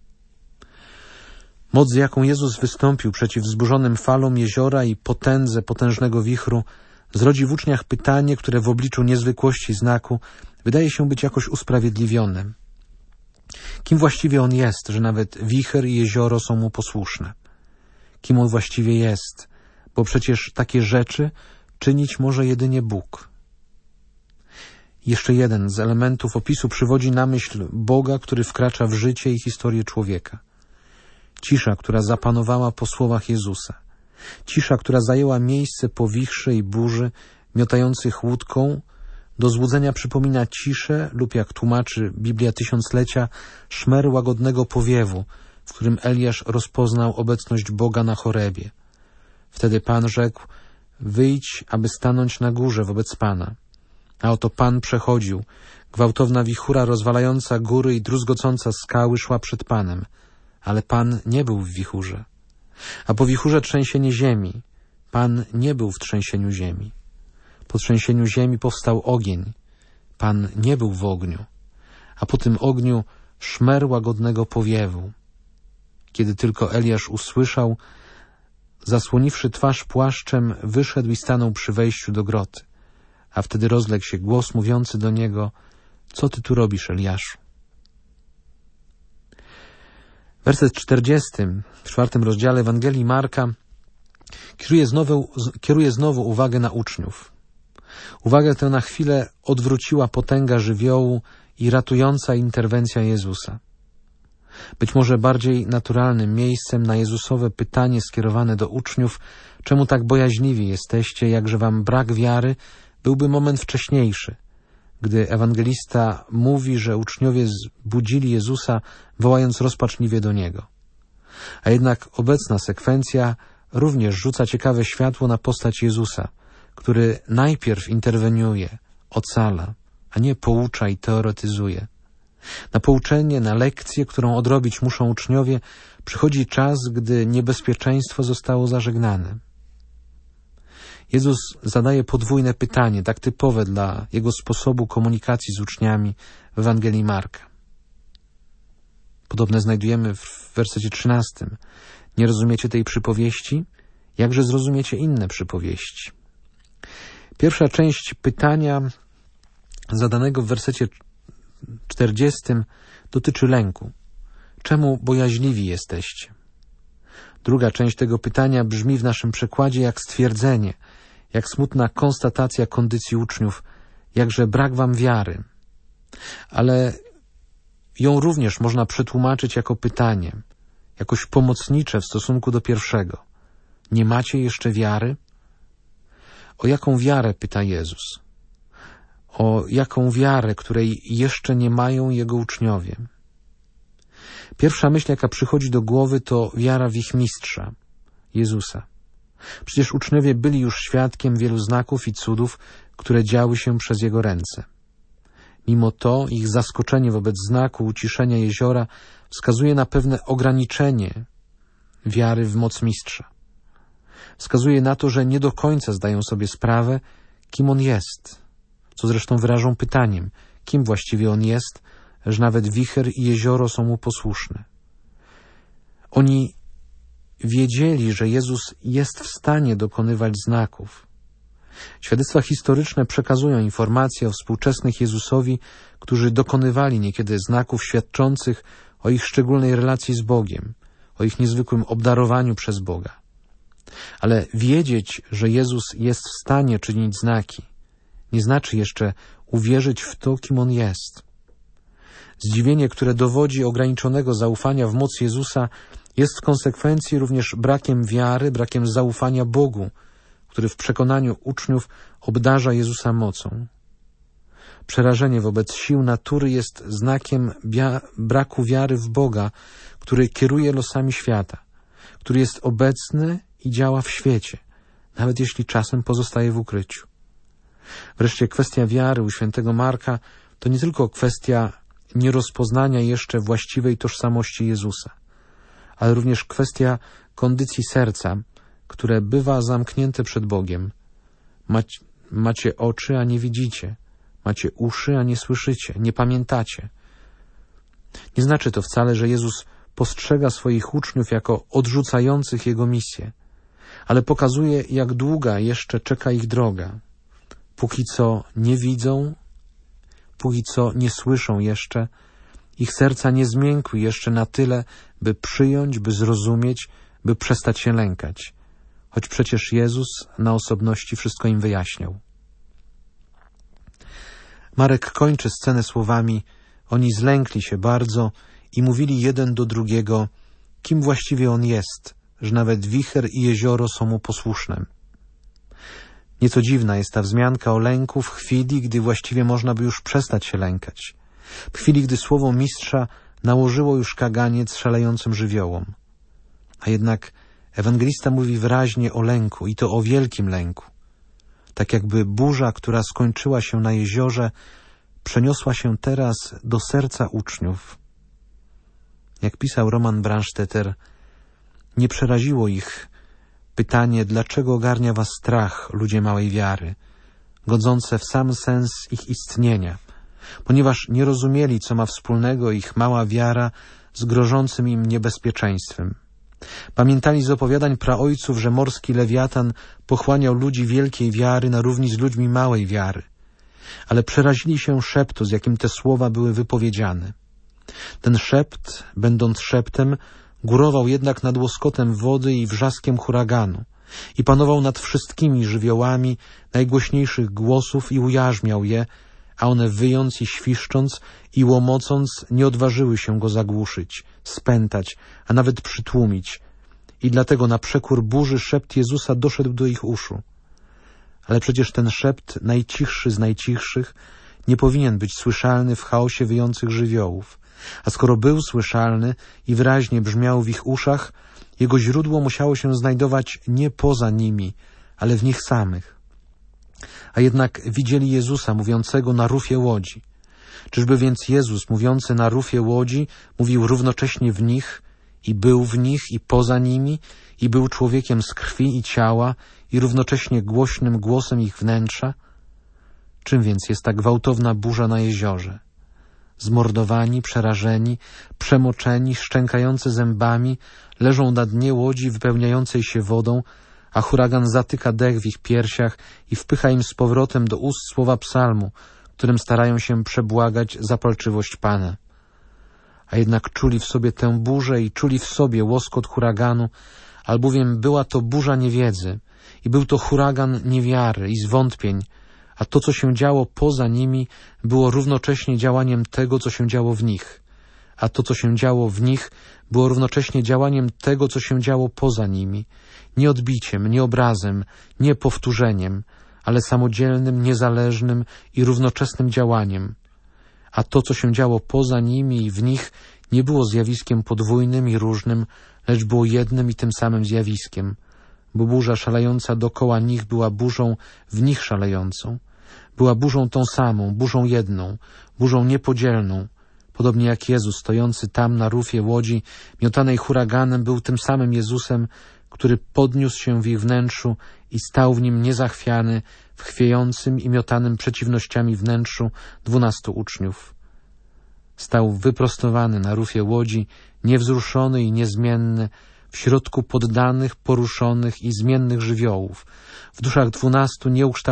Moc, z jaką Jezus wystąpił przeciw wzburzonym falom jeziora i potędze potężnego wichru, zrodzi w uczniach pytanie, które w obliczu niezwykłości znaku wydaje się być jakoś usprawiedliwione. Kim właściwie On jest, że nawet wicher i jezioro są Mu posłuszne? Kim On właściwie jest, bo przecież takie rzeczy czynić może jedynie Bóg. Jeszcze jeden z elementów opisu przywodzi na myśl Boga, który wkracza w życie i historię człowieka. Cisza, która zapanowała po słowach Jezusa. Cisza, która zajęła miejsce po wichrze i burzy, miotających łódką, do złudzenia przypomina ciszę lub, jak tłumaczy Biblia Tysiąclecia, szmer łagodnego powiewu, w którym Eliasz rozpoznał obecność Boga na Chorebie. Wtedy Pan rzekł, wyjdź, aby stanąć na górze wobec Pana. A oto Pan przechodził, gwałtowna wichura rozwalająca góry i druzgocąca skały szła przed Panem, ale Pan nie był w wichurze. A po wichurze trzęsienie ziemi. Pan nie był w trzęsieniu ziemi. Po trzęsieniu ziemi powstał ogień. Pan nie był w ogniu. A po tym ogniu szmer łagodnego powiewu. Kiedy tylko Eliasz usłyszał, zasłoniwszy twarz płaszczem, wyszedł i stanął przy wejściu do groty. A wtedy rozległ się głos mówiący do niego, co ty tu robisz, Eliaszu? Werset 40 w 4 rozdziale Ewangelii Marka kieruje znowu uwagę na uczniów. Uwagę tę na chwilę odwróciła potęga żywiołu i ratująca interwencja Jezusa. Być może bardziej naturalnym miejscem na Jezusowe pytanie skierowane do uczniów, czemu tak bojaźliwi jesteście, jakże wam brak wiary, byłby moment wcześniejszy, gdy ewangelista mówi, że uczniowie zbudzili Jezusa, wołając rozpaczliwie do Niego. A jednak obecna sekwencja również rzuca ciekawe światło na postać Jezusa, który najpierw interweniuje, ocala, a nie poucza i teoretyzuje. Na pouczenie, na lekcję, którą odrobić muszą uczniowie, przychodzi czas, gdy niebezpieczeństwo zostało zażegnane. Jezus zadaje podwójne pytanie, tak typowe dla Jego sposobu komunikacji z uczniami w Ewangelii Marka. Podobne znajdujemy w wersecie 13. Nie rozumiecie tej przypowieści? Jakże zrozumiecie inne przypowieści? Pierwsza część pytania zadanego w wersecie 40 dotyczy lęku. Czemu bojaźliwi jesteście? Druga część tego pytania brzmi w naszym przekładzie jak stwierdzenie, jak smutna konstatacja kondycji uczniów, jakże brak wam wiary. Ale ją również można przetłumaczyć jako pytanie, jakoś pomocnicze w stosunku do pierwszego. Nie macie jeszcze wiary? O jaką wiarę pyta Jezus? O jaką wiarę, której jeszcze nie mają Jego uczniowie? Pierwsza myśl, jaka przychodzi do głowy, to wiara w ich mistrza, Jezusa. Przecież uczniowie byli już świadkiem wielu znaków i cudów, które działy się przez Jego ręce. Mimo to ich zaskoczenie wobec znaku uciszenia jeziora wskazuje na pewne ograniczenie wiary w moc mistrza. Wskazuje na to, że nie do końca zdają sobie sprawę, kim On jest, co zresztą wyrażą pytaniem, kim właściwie On jest, że nawet wicher i jezioro są Mu posłuszne. Oni wiedzieli, że Jezus jest w stanie dokonywać znaków. Świadectwa historyczne przekazują informacje o współczesnych Jezusowi, którzy dokonywali niekiedy znaków świadczących o ich szczególnej relacji z Bogiem, o ich niezwykłym obdarowaniu przez Boga. Ale wiedzieć, że Jezus jest w stanie czynić znaki, nie znaczy jeszcze uwierzyć w to, kim On jest. Zdziwienie, które dowodzi ograniczonego zaufania w moc Jezusa, jest w konsekwencji również brakiem wiary, brakiem zaufania Bogu, który w przekonaniu uczniów obdarza Jezusa mocą. Przerażenie wobec sił natury jest znakiem braku wiary w Boga, który kieruje losami świata, który jest obecny i działa w świecie, nawet jeśli czasem pozostaje w ukryciu. Wreszcie kwestia wiary u świętego Marka to nie tylko kwestia nierozpoznania jeszcze właściwej tożsamości Jezusa, ale również kwestia kondycji serca, które bywa zamknięte przed Bogiem. Macie oczy, a nie widzicie. Macie uszy, a nie słyszycie. Nie pamiętacie. Nie znaczy to wcale, że Jezus postrzega swoich uczniów jako odrzucających Jego misję, ale pokazuje, jak długa jeszcze czeka ich droga. Póki co nie widzą, póki co nie słyszą jeszcze, ich serca nie zmiękły jeszcze na tyle, by przyjąć, by zrozumieć, by przestać się lękać. Choć przecież Jezus na osobności wszystko im wyjaśniał. Marek kończy scenę słowami: oni zlękli się bardzo i mówili jeden do drugiego, kim właściwie On jest, że nawet wicher i jezioro są Mu posłuszne. Nieco dziwna jest ta wzmianka o lęku w chwili, gdy właściwie można by już przestać się lękać. W chwili, gdy słowo mistrza nałożyło już kaganiec szalejącym żywiołom. A jednak ewangelista mówi wyraźnie o lęku i to o wielkim lęku. Tak jakby burza, która skończyła się na jeziorze, przeniosła się teraz do serca uczniów. Jak pisał Roman Brandstetter, nie przeraziło ich pytanie, dlaczego ogarnia was strach, ludzie małej wiary, godzące w sam sens ich istnienia, ponieważ nie rozumieli, co ma wspólnego ich mała wiara z grożącym im niebezpieczeństwem. Pamiętali z opowiadań praojców, że morski lewiatan pochłaniał ludzi wielkiej wiary na równi z ludźmi małej wiary, ale przerazili się szeptu, z jakim te słowa były wypowiedziane. Ten szept, będąc szeptem, górował jednak nad łoskotem wody i wrzaskiem huraganu i panował nad wszystkimi żywiołami najgłośniejszych głosów i ujarzmiał je, a one wyjąc i świszcząc i łomocąc nie odważyły się go zagłuszyć, spętać, a nawet przytłumić. I dlatego na przekór burzy szept Jezusa doszedł do ich uszu. Ale przecież ten szept, najcichszy z najcichszych, nie powinien być słyszalny w chaosie wyjących żywiołów. A skoro był słyszalny i wyraźnie brzmiał w ich uszach, jego źródło musiało się znajdować nie poza nimi, ale w nich samych. A jednak widzieli Jezusa mówiącego na rufie łodzi. Czyżby więc Jezus mówiący na rufie łodzi mówił równocześnie w nich i był w nich i poza nimi i był człowiekiem z krwi i ciała i równocześnie głośnym głosem ich wnętrza? Czym więc jest ta gwałtowna burza na jeziorze? Zmordowani, przerażeni, przemoczeni, szczękający zębami, leżą na dnie łodzi wypełniającej się wodą, a huragan zatyka dech w ich piersiach i wpycha im z powrotem do ust słowa psalmu, którym starają się przebłagać zapalczywość Pana. A jednak czuli w sobie tę burzę i czuli w sobie łoskot huraganu, albowiem była to burza niewiedzy i był to huragan niewiary i zwątpień, a to, co się działo poza nimi, było równocześnie działaniem tego, co się działo w nich, a to, co się działo w nich, było równocześnie działaniem tego, co się działo poza nimi, nie odbiciem, nie obrazem, nie powtórzeniem, ale samodzielnym, niezależnym i równoczesnym działaniem. A to, co się działo poza nimi i w nich, nie było zjawiskiem podwójnym i różnym, lecz było jednym i tym samym zjawiskiem, bo burza szalejąca dokoła nich była burzą w nich szalejącą. Była burzą tą samą, burzą jedną, burzą niepodzielną. Podobnie jak Jezus stojący tam na rufie łodzi, miotanej huraganem, był tym samym Jezusem, który podniósł się w ich wnętrzu i stał w nim niezachwiany, w chwiejącym i miotanym przeciwnościami wnętrzu 12 uczniów. Stał wyprostowany na rufie łodzi, niewzruszony i niezmienny, w środku poddanych, poruszonych i zmiennych żywiołów, w duszach 12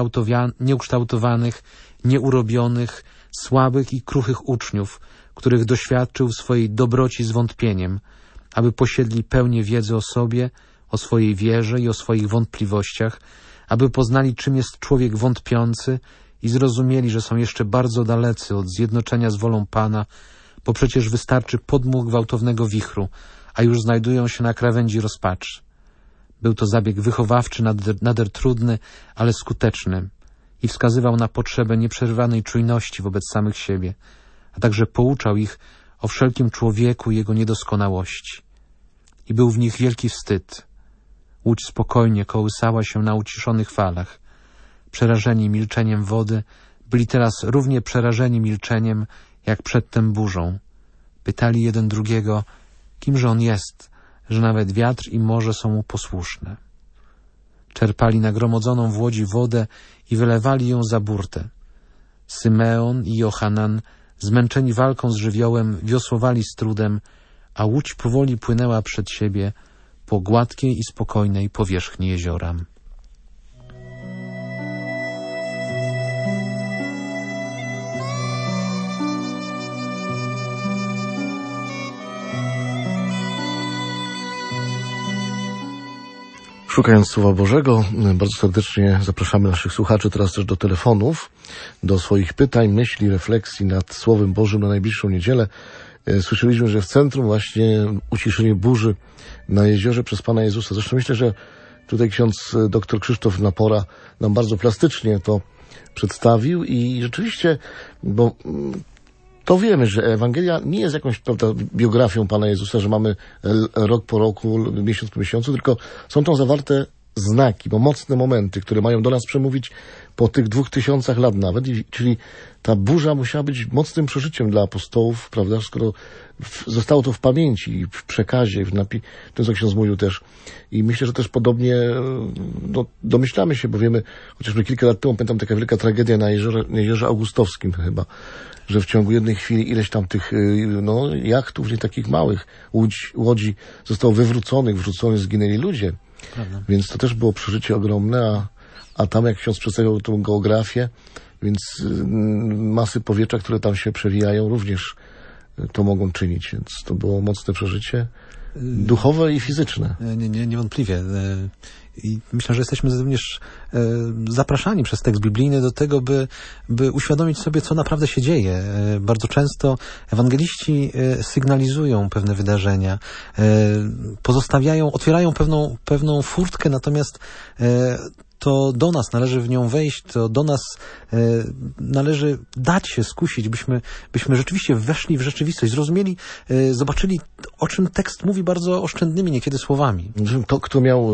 nieukształtowanych, nieurobionych, słabych i kruchych uczniów, których doświadczył w swojej dobroci zwątpieniem, aby posiedli pełnię wiedzy o sobie, o swojej wierze i o swoich wątpliwościach, aby poznali, czym jest człowiek wątpiący i zrozumieli, że są jeszcze bardzo dalecy od zjednoczenia z wolą Pana, bo przecież wystarczy podmuch gwałtownego wichru, a już znajdują się na krawędzi rozpaczy. Był to zabieg wychowawczy nader trudny, ale skuteczny i wskazywał na potrzebę nieprzerwanej czujności wobec samych siebie, a także pouczał ich o wszelkim człowieku i jego niedoskonałości. I był w nich wielki wstyd. Łódź spokojnie kołysała się na uciszonych falach. Przerażeni milczeniem wody, byli teraz równie przerażeni milczeniem, jak przedtem burzą. Pytali jeden drugiego, kimże on jest, że nawet wiatr i morze są mu posłuszne. Czerpali nagromadzoną w łodzi wodę i wylewali ją za burtę. Symeon i Johanan, zmęczeni walką z żywiołem, wiosłowali z trudem, a łódź powoli płynęła przed siebie po gładkiej i spokojnej powierzchni jeziora. Szukając Słowa Bożego, bardzo serdecznie zapraszamy naszych słuchaczy teraz też do telefonów, do swoich pytań, myśli, refleksji nad Słowem Bożym na najbliższą niedzielę. Słyszeliśmy, że w centrum właśnie uciszenie burzy na jeziorze przez Pana Jezusa. Zresztą myślę, że tutaj ksiądz dr Krzysztof Napora nam bardzo plastycznie to przedstawił i rzeczywiście, bo to wiemy, że Ewangelia nie jest jakąś, prawda, biografią Pana Jezusa, że mamy rok po roku, miesiąc po miesiącu, tylko są tam zawarte znaki, bo mocne momenty, które mają do nas przemówić po tych 2000 lat nawet, czyli ta burza musiała być mocnym przeżyciem dla apostołów, prawda, skoro zostało to w pamięci i w przekazie, w tym, co ksiądz mówił też. I myślę, że też podobnie domyślamy się, bo wiemy, chociażby kilka lat temu, pamiętam, taka wielka tragedia na jeziorze Augustowskim chyba, że w ciągu jednej chwili ileś tam tych jachtów, nie takich małych, łodzi zostało wrzuconych, zginęli ludzie. Prawda. Więc to też było przeżycie ogromne, a tam jak ksiądz przedstawiał tą geografię, więc masy powietrza, które tam się przewijają, również to mogą czynić, więc to było mocne przeżycie, duchowe i fizyczne. Niewątpliwie. I myślę, że jesteśmy również zapraszani przez tekst biblijny do tego, by uświadomić sobie, co naprawdę się dzieje. Bardzo często ewangeliści sygnalizują pewne wydarzenia, otwierają pewną furtkę, natomiast to do nas należy w nią wejść, to do nas należy dać się skusić, byśmy rzeczywiście weszli w rzeczywistość, zrozumieli, zobaczyli, o czym tekst mówi bardzo oszczędnymi niekiedy słowami. To, kto miał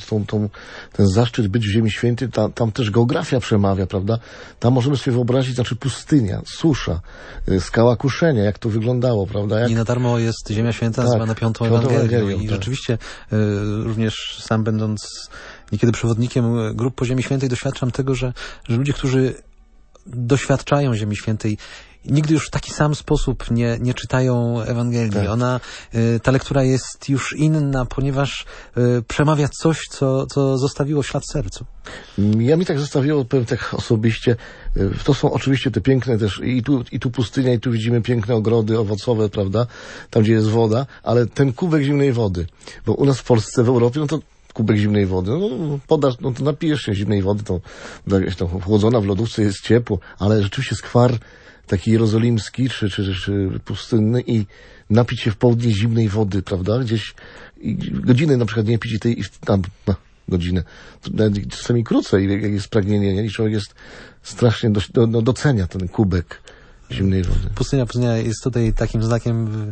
ten zaszczyt być w Ziemi Świętej, tam też geografia przemawia, prawda? Tam możemy sobie wyobrazić, znaczy pustynia, susza, skała kuszenia, jak to wyglądało, prawda? Nie na darmo jest Ziemia Święta nazywana Piątą Ewangelią. I rzeczywiście również sam będąc niekiedy przewodnikiem grup po Ziemi Świętej doświadczam tego, że ludzie, którzy doświadczają Ziemi Świętej, nigdy już w taki sam sposób nie czytają Ewangelii. Tak. Ta lektura jest już inna, ponieważ przemawia coś, co zostawiło ślad w sercu. Mi tak zostawiło, powiem tak osobiście, to są oczywiście te piękne też, i tu pustynia, i tu widzimy piękne ogrody owocowe, prawda, tam gdzie jest woda, ale ten kubek zimnej wody, bo u nas w Polsce, w Europie, no to kubek zimnej wody, no podasz, no to napijesz się zimnej wody, to chłodzona w lodówce, jest ciepło, ale rzeczywiście skwar taki jerozolimski, czy pustynny i napić się w południe zimnej wody, prawda, gdzieś godzinę na przykład nie pić i tej, godzinę, czasami krócej, jak jest pragnienie, nie? I człowiek jest strasznie docenia ten kubek zimnej wody. Pustynia jest tutaj takim znakiem,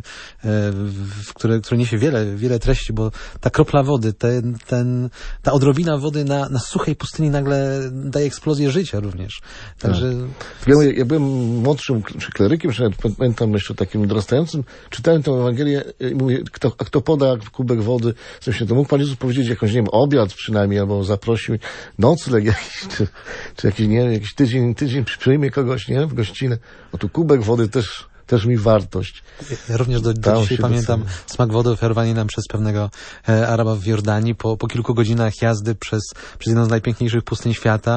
który niesie wiele treści, bo ta kropla wody, ta odrobina wody na suchej pustyni nagle daje eksplozję życia również. Także... Ja byłem młodszym czy klerykiem, czy pamiętam jeszcze takim dorastającym, czytałem tę Ewangelię i mówię, kto poda kubek wody, w sensie, to mógł Pan Jezus powiedzieć jakąś, nie wiem, obiad przynajmniej, albo zaprosił nocleg jakiś, czy jakiś, nie wiem, jakiś tydzień przyjmie kogoś, nie, w gościnę. No tu kubek wody też mi wartość. Ja również do dzisiaj pamiętam smak wody oferowany nam przez pewnego Araba w Jordanii po kilku godzinach jazdy przez jedną z najpiękniejszych pustyń świata.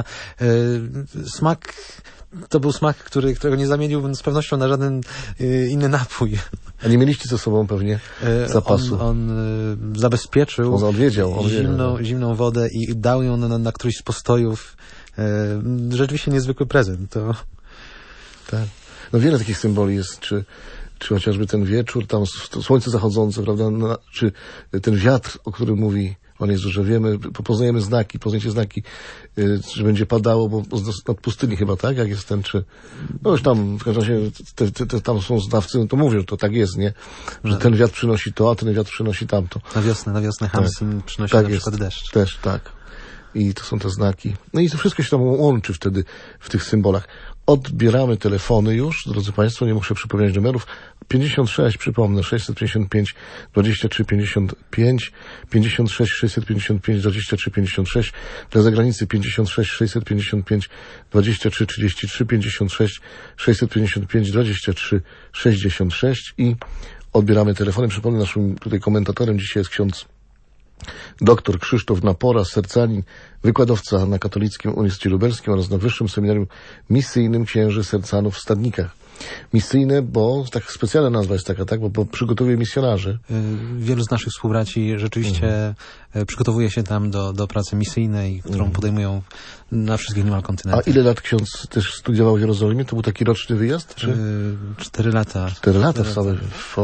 To był smak, którego nie zamieniłbym z pewnością na żaden inny napój. A nie mieliście ze sobą pewnie zapasu? On zabezpieczył on odwiedział. Zimną wodę i dał ją na któryś z postojów. Rzeczywiście niezwykły prezent. Tak. No wiele takich symboli jest, czy chociażby ten wieczór, tam słońce zachodzące, prawda, czy ten wiatr, o którym mówi Pan Jezus, że wiemy, poznajemy znaki, że będzie padało, bo nad pustyni chyba, tak, jak jest ten, czy, no już tam, w każdym razie, tam są znawcy, no to mówią, że to tak jest, nie, że ten wiatr przynosi to, a ten wiatr przynosi tamto. Na wiosnę Hamsin przynosi tak na przykład deszcz. Też, tak. I to są te znaki. No i to wszystko się tam łączy wtedy w tych symbolach. Odbieramy telefony już, drodzy Państwo, nie muszę przypominać numerów. 56, przypomnę, 655 23 55, 56 655 23 56, dla zagranicy 56 655 23 33, 56 655 23 66 i odbieramy telefony. Przypomnę, naszym tutaj komentatorem dzisiaj jest ksiądz Dr Krzysztof Napora, sercanin, wykładowca na Katolickim Uniwersytecie Lubelskim oraz na Wyższym Seminarium Misyjnym Księży Sercanów w Stadnikach. Misyjne, bo tak specjalna nazwa jest taka, tak? Bo przygotowuje misjonarzy. Wielu z naszych współbraci rzeczywiście przygotowuje się tam do pracy misyjnej, którą podejmują na wszystkich niemal kontynentach. A ile lat ksiądz też studiował w Jerozolimie? To był taki roczny wyjazd? Czy? 4 lata. 4 lata w całe...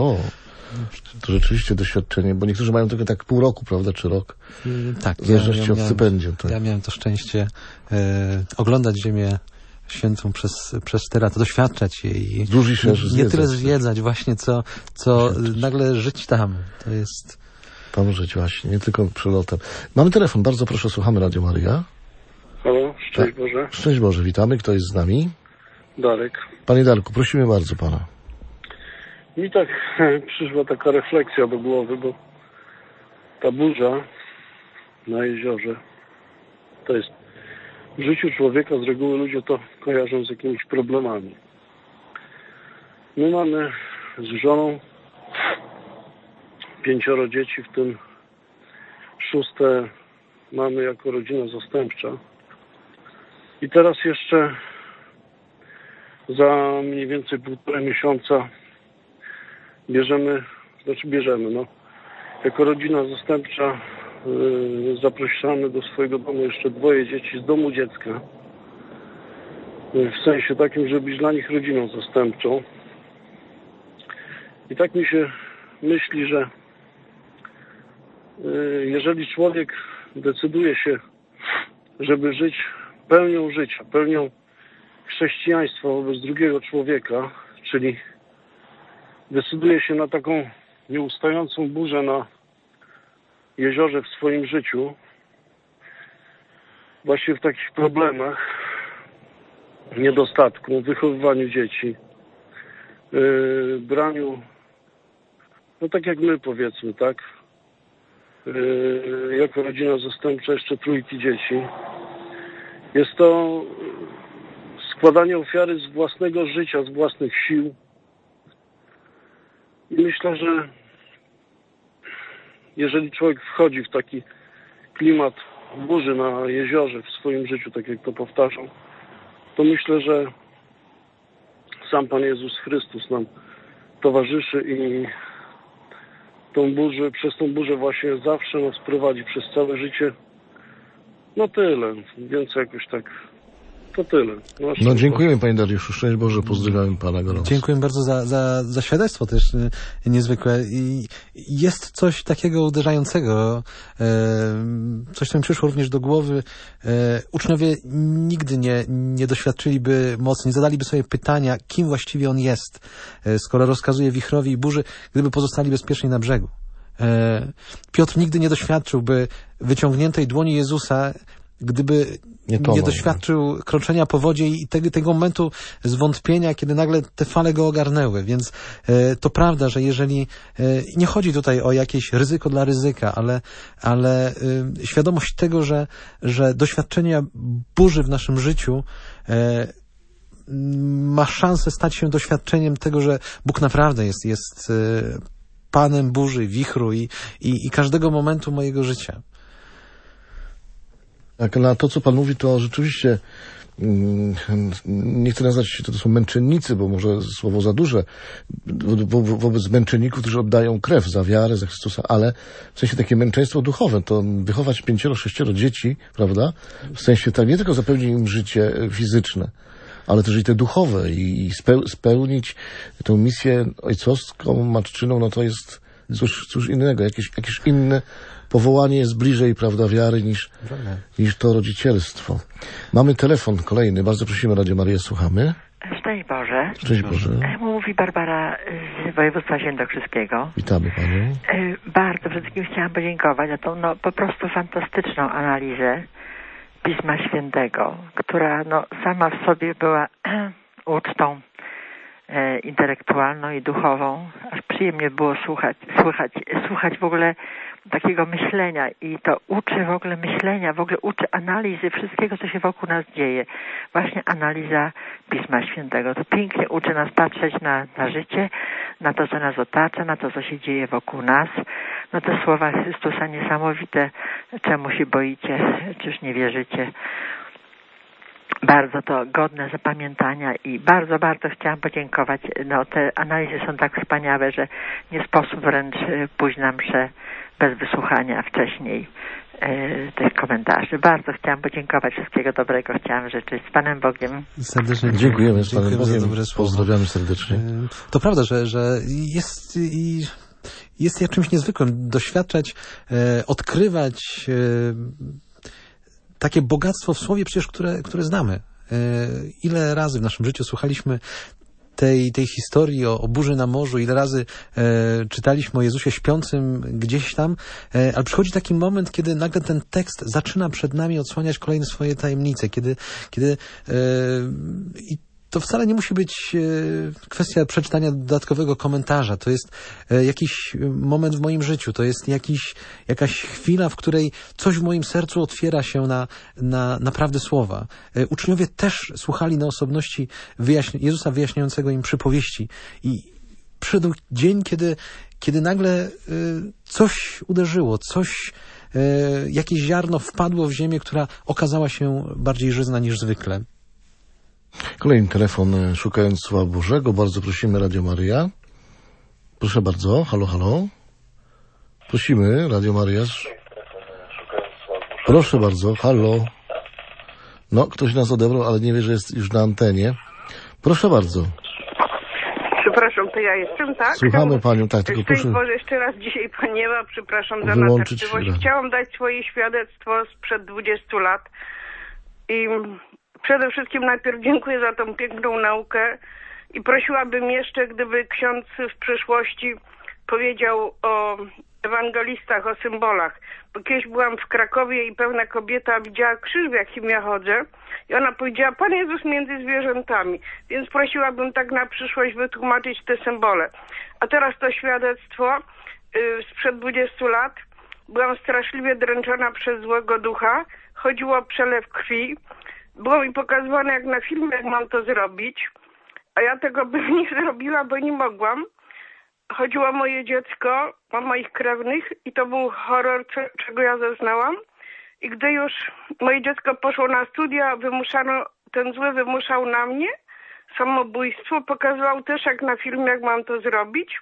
To rzeczywiście doświadczenie, bo niektórzy mają tylko tak pół roku, prawda, czy rok. Tak. W zależności od stypendium. Tak. Ja miałem to szczęście oglądać Ziemię Świętą przez te lata, doświadczać jej. Nie tyle zwiedzać właśnie, co nagle żyć tam. To jest... Tam żyć właśnie, nie tylko przelotem. Mamy telefon, bardzo proszę, słuchamy Radio Maryja. Halo, szczęść Boże. Szczęść Boże, witamy. Kto jest z nami? Darek. Panie Darku, prosimy bardzo Pana. Mi tak przyszła taka refleksja do głowy, bo ta burza na jeziorze to jest w życiu człowieka, z reguły ludzie to kojarzą z jakimiś problemami. My mamy z żoną 5 dzieci, w tym 6 mamy jako rodzina zastępcza. I teraz jeszcze za mniej więcej 1,5 miesiąca bierzemy, jako rodzina zastępcza zapraszamy do swojego domu jeszcze 2 dzieci z domu dziecka. W sensie takim, żeby być dla nich rodziną zastępczą. I tak mi się myśli, że jeżeli człowiek decyduje się żeby żyć pełnią życia, pełnią chrześcijaństwa wobec drugiego człowieka, czyli decyduje się na taką nieustającą burzę na jeziorze w swoim życiu, właśnie w takich problemach, niedostatku, wychowywaniu dzieci, braniu, no tak jak my powiedzmy, tak? Jako rodzina zastępcza jeszcze 3 dzieci. Jest to składanie ofiary z własnego życia, z własnych sił. I myślę, że jeżeli człowiek wchodzi w taki klimat burzy na jeziorze w swoim życiu, tak jak to powtarzam, to myślę, że sam Pan Jezus Chrystus nam towarzyszy i przez tą burzę właśnie zawsze nas prowadzi przez całe życie. No tyle, więc jakoś tak, to tyle. No dziękujemy Panie Dariuszu, szczęść Boże, pozdrawiam Pana gorąco. Dziękuję bardzo za świadectwo też niezwykłe. I jest coś takiego uderzającego, coś, co mi przyszło również do głowy. Uczniowie nigdy nie doświadczyliby mocy, nie zadaliby sobie pytania, kim właściwie on jest, skoro rozkazuje wichrowi i burzy, gdyby pozostali bezpiecznie na brzegu. Piotr nigdy nie doświadczyłby wyciągniętej dłoni Jezusa, gdyby nie doświadczył kroczenia po wodzie i tego momentu zwątpienia, kiedy nagle te fale go ogarnęły. Więc to prawda, że jeżeli nie chodzi tutaj o jakieś ryzyko dla ryzyka, ale świadomość tego, że doświadczenia burzy w naszym życiu ma szansę stać się doświadczeniem tego, że Bóg naprawdę jest Panem burzy, wichru i każdego momentu mojego życia. Tak, na to, co Pan mówi, to rzeczywiście nie chcę nazwać, to są męczennicy, bo może słowo za duże, wobec męczenników, którzy oddają krew za wiarę, za Chrystusa, ale w sensie takie męczeństwo duchowe, to wychować 5-6 dzieci, prawda? W sensie tak, nie tylko zapewnić im życie fizyczne, ale też i te duchowe i spełnić tę misję ojcowską, matczyną, no to jest cóż innego, jakieś inne powołanie jest bliżej, prawda, wiary niż to rodzicielstwo. Mamy telefon kolejny. Bardzo prosimy, Radio Maryja, słuchamy. Szczęść Boże. Szczęść Boże. Mówi Barbara z województwa świętokrzyskiego. Witamy Panią. Bardzo wszystkim chciałam podziękować za tą po prostu fantastyczną analizę Pisma Świętego, która sama w sobie była ucztą intelektualną i duchową. Aż przyjemnie było słuchać w ogóle takiego myślenia i to uczy w ogóle myślenia, w ogóle uczy analizy wszystkiego, co się wokół nas dzieje. Właśnie analiza Pisma Świętego. To pięknie uczy nas patrzeć na życie, na to, co nas otacza, na to, co się dzieje wokół nas. No te słowa Chrystusa niesamowite. Czemu się boicie? Czyż nie wierzycie? Bardzo to godne zapamiętania i bardzo, bardzo chciałam podziękować. Te analizy są tak wspaniałe, że nie sposób wręcz pójść na mszę bez wysłuchania wcześniej tych komentarzy. Bardzo chciałam podziękować. Wszystkiego dobrego chciałam życzyć. Z Panem Bogiem. Serdecznie dziękujemy. Z Panem Bogiem. Za dobre słowa. Pozdrawiamy serdecznie. To prawda, że jest czymś niezwykłym doświadczać, odkrywać takie bogactwo w słowie przecież, które znamy. Ile razy w naszym życiu słuchaliśmy tej historii o burzy na morzu, ile razy czytaliśmy o Jezusie śpiącym gdzieś tam, ale przychodzi taki moment, kiedy nagle ten tekst zaczyna przed nami odsłaniać kolejne swoje tajemnice, kiedy i to wcale nie musi być kwestia przeczytania dodatkowego komentarza. To jest jakiś moment w moim życiu. To jest jakaś chwila, w której coś w moim sercu otwiera się na prawdę słowa. Uczniowie też słuchali na osobności Jezusa wyjaśniającego im przypowieści. I przyszedł dzień, kiedy nagle coś uderzyło, jakieś ziarno wpadło w ziemię, która okazała się bardziej żyzna niż zwykle. Kolejny telefon, szukając Słowa Bożego. Bardzo prosimy, Radio Maryja. Proszę bardzo. Halo, halo. Prosimy, Radio Maryja. Proszę bardzo. Halo. No, ktoś nas odebrał, ale nie wie, że jest już na antenie. Proszę bardzo. Przepraszam, to ja jestem, tak? Słuchamy Panią, tak, tylko proszę... Boże, jeszcze raz dzisiaj Paniewa, przepraszam za wyłączyć nadtarczywość. Chciałam dać swoje świadectwo sprzed 20 lat. I przede wszystkim najpierw dziękuję za tą piękną naukę i prosiłabym jeszcze, gdyby ksiądz w przyszłości powiedział o ewangelistach, o symbolach. Bo kiedyś byłam w Krakowie i pewna kobieta widziała krzyż, w jakim ja chodzę i ona powiedziała, Pan Jezus między zwierzętami. Więc prosiłabym tak na przyszłość wytłumaczyć te symbole. A teraz to świadectwo sprzed 20 lat. Byłam straszliwie dręczona przez złego ducha. Chodziło o przelew krwi. Było mi pokazywane jak na filmie, jak mam to zrobić. A ja tego bym nie zrobiła, bo nie mogłam. Chodziło o moje dziecko, o moich krewnych i to był horror, czego ja zeznałam. I gdy już moje dziecko poszło na studia, ten zły wymuszał na mnie samobójstwo. Pokazywał też jak na filmie, jak mam to zrobić.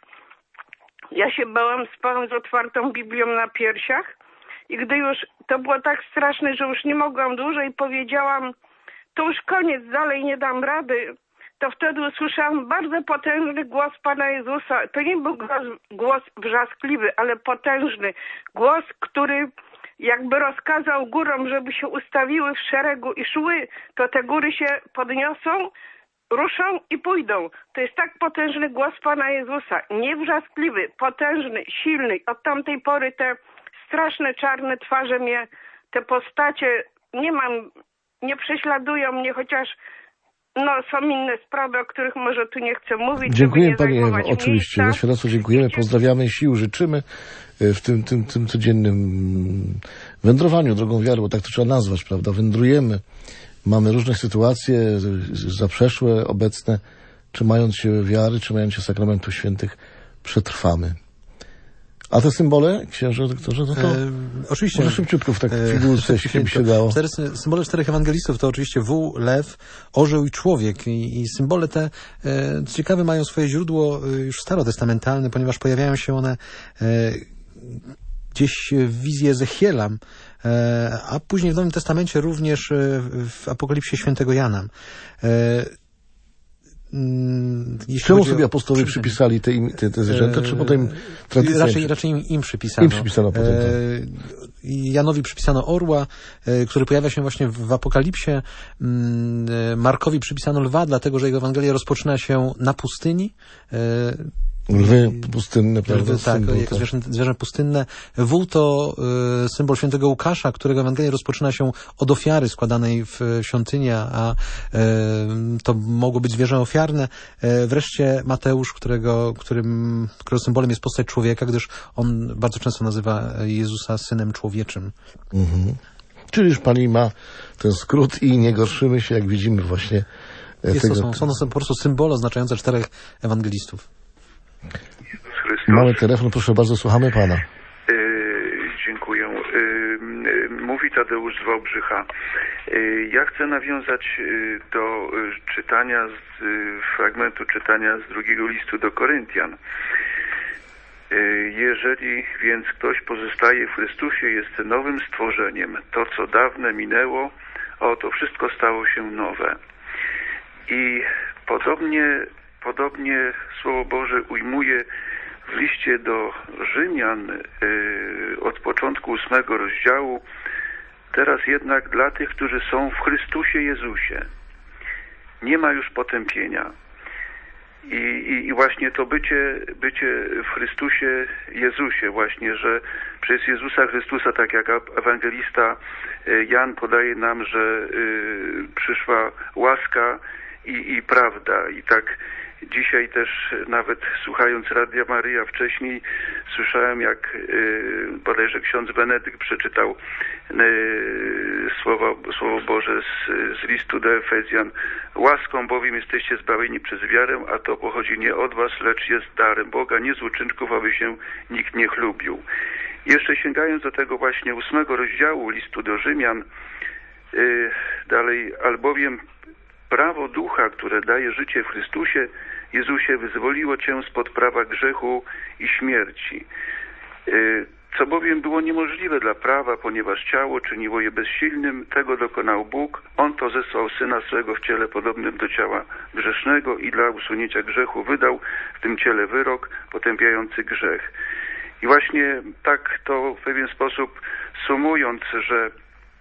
Ja się bałam, spałam z otwartą Biblią na piersiach. I gdy już to było tak straszne, że już nie mogłam dłużej, powiedziałam, to już koniec, dalej nie dam rady. To wtedy usłyszałam bardzo potężny głos Pana Jezusa. To nie był głos wrzaskliwy, ale potężny. Głos, który jakby rozkazał górom, żeby się ustawiły w szeregu i szły, to te góry się podniosą, ruszą i pójdą. To jest tak potężny głos Pana Jezusa. Nie wrzaskliwy, potężny, silny. Od tamtej pory te straszne, czarne twarze mnie, te postacie, nie prześladują mnie, chociaż są inne sprawy, o których może tu nie chcę mówić. Dziękuję Pani Ewo, oczywiście. Za świadectwo dziękujemy, pozdrawiamy, sił życzymy w tym codziennym wędrowaniu drogą wiary, bo tak to trzeba nazwać, prawda? Wędrujemy, mamy różne sytuacje zaprzeszłe, obecne, trzymając się wiary, trzymając się sakramentów świętych, przetrwamy. A te symbole, księże doktorze, to oczywiście. Może szybciutko w tak figurce się dało. Symbole 4 ewangelistów to oczywiście wół, lew, orzeł i człowiek. I symbole te, co ciekawe, mają swoje źródło już starotestamentalne, ponieważ pojawiają się one gdzieś w wizji Ezechiela, a później w Nowym Testamencie również w Apokalipsie świętego Jana. Czemu sobie apostołowie przypisali te zwierzęta, czy potem tradycja? Raczej im przypisano. Im przypisano potem, Janowi przypisano orła, który pojawia się właśnie w Apokalipsie. Markowi przypisano lwa, dlatego że jego Ewangelia rozpoczyna się na pustyni. Lwy pustynne, prawda? Tak, jako zwierzę pustynne. Wół to symbol świętego Łukasza, którego Ewangelia rozpoczyna się od ofiary składanej w świątyni, a to mogło być zwierzę ofiarne. Wreszcie Mateusz, którego symbolem jest postać człowieka, gdyż on bardzo często nazywa Jezusa synem człowieczym. Mhm. Czyli już Pani ma ten skrót i nie gorszymy się, jak widzimy właśnie. Są po prostu symbole oznaczające 4 ewangelistów. Mamy telefon, proszę bardzo, słuchamy Pana. Dziękuję. Mówi Tadeusz z Wałbrzycha. Ja chcę nawiązać do czytania, fragmentu czytania z 2 listu do Koryntian. Jeżeli więc ktoś pozostaje w Chrystusie, jest nowym stworzeniem. To, co dawne minęło, to wszystko stało się nowe. I podobnie Słowo Boże ujmuje w liście do Rzymian od początku 8 rozdziału. Teraz jednak dla tych, którzy są w Chrystusie Jezusie, nie ma już potępienia. I właśnie to bycie w Chrystusie Jezusie, właśnie, że przez Jezusa Chrystusa, tak jak ewangelista Jan podaje nam, że przyszła łaska i prawda. I tak dzisiaj też, nawet słuchając Radia Maryja wcześniej, słyszałem, jak bodajże ksiądz Benedykt przeczytał Słowo Boże z listu do Efezjan. Łaską bowiem jesteście zbawieni przez wiarę, a to pochodzi nie od was, lecz jest darem Boga, nie z uczynków, aby się nikt nie chlubił. Jeszcze sięgając do tego właśnie 8 rozdziału listu do Rzymian, dalej, albowiem prawo ducha, które daje życie w Chrystusie Jezusie, wyzwoliło cię spod prawa grzechu i śmierci. Co bowiem było niemożliwe dla prawa, ponieważ ciało czyniło je bezsilnym, tego dokonał Bóg. On to zesłał Syna swego w ciele podobnym do ciała grzesznego i dla usunięcia grzechu wydał w tym ciele wyrok potępiający grzech. I właśnie tak to w pewien sposób sumując, że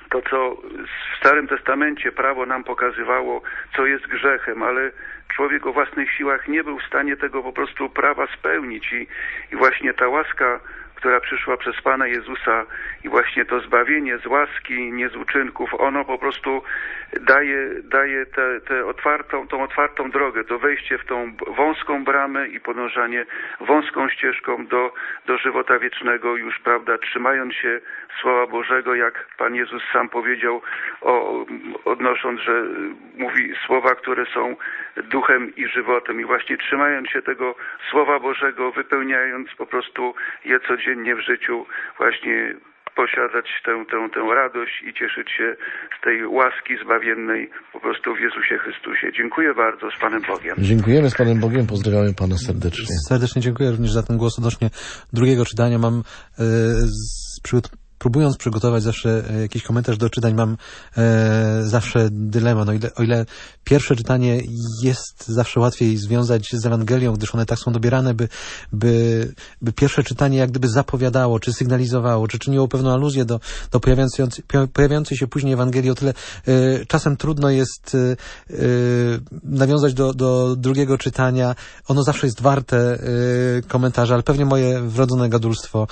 to, co w Starym Testamencie prawo nam pokazywało, co jest grzechem, ale człowiek o własnych siłach nie był w stanie tego po prostu prawa spełnić i właśnie ta łaska, która przyszła przez Pana Jezusa i właśnie to zbawienie z łaski, nie z uczynków, ono po prostu daje tą otwartą drogę, to wejście w tą wąską bramę i podążanie wąską ścieżką do żywota wiecznego już, prawda, trzymając się Słowa Bożego, jak Pan Jezus sam powiedział, odnosząc, że mówi słowa, które są duchem i żywotem i właśnie trzymając się tego Słowa Bożego, wypełniając po prostu je codziennie w życiu, właśnie posiadać tę radość i cieszyć się z tej łaski zbawiennej po prostu w Jezusie Chrystusie. Dziękuję bardzo, z Panem Bogiem. Dziękujemy, z Panem Bogiem, pozdrawiamy Pana serdecznie. Serdecznie dziękuję również za ten głos odnośnie drugiego czytania. Mam próbując przygotować zawsze jakiś komentarz do czytań, mam zawsze dylemat. O ile pierwsze czytanie jest zawsze łatwiej związać z Ewangelią, gdyż one tak są dobierane, by pierwsze czytanie jak gdyby zapowiadało, czy sygnalizowało, czy czyniło pewną aluzję do pojawiającej się później Ewangelii, o tyle czasem trudno jest nawiązać do drugiego czytania. Ono zawsze jest warte komentarza, ale pewnie moje wrodzone gadulstwo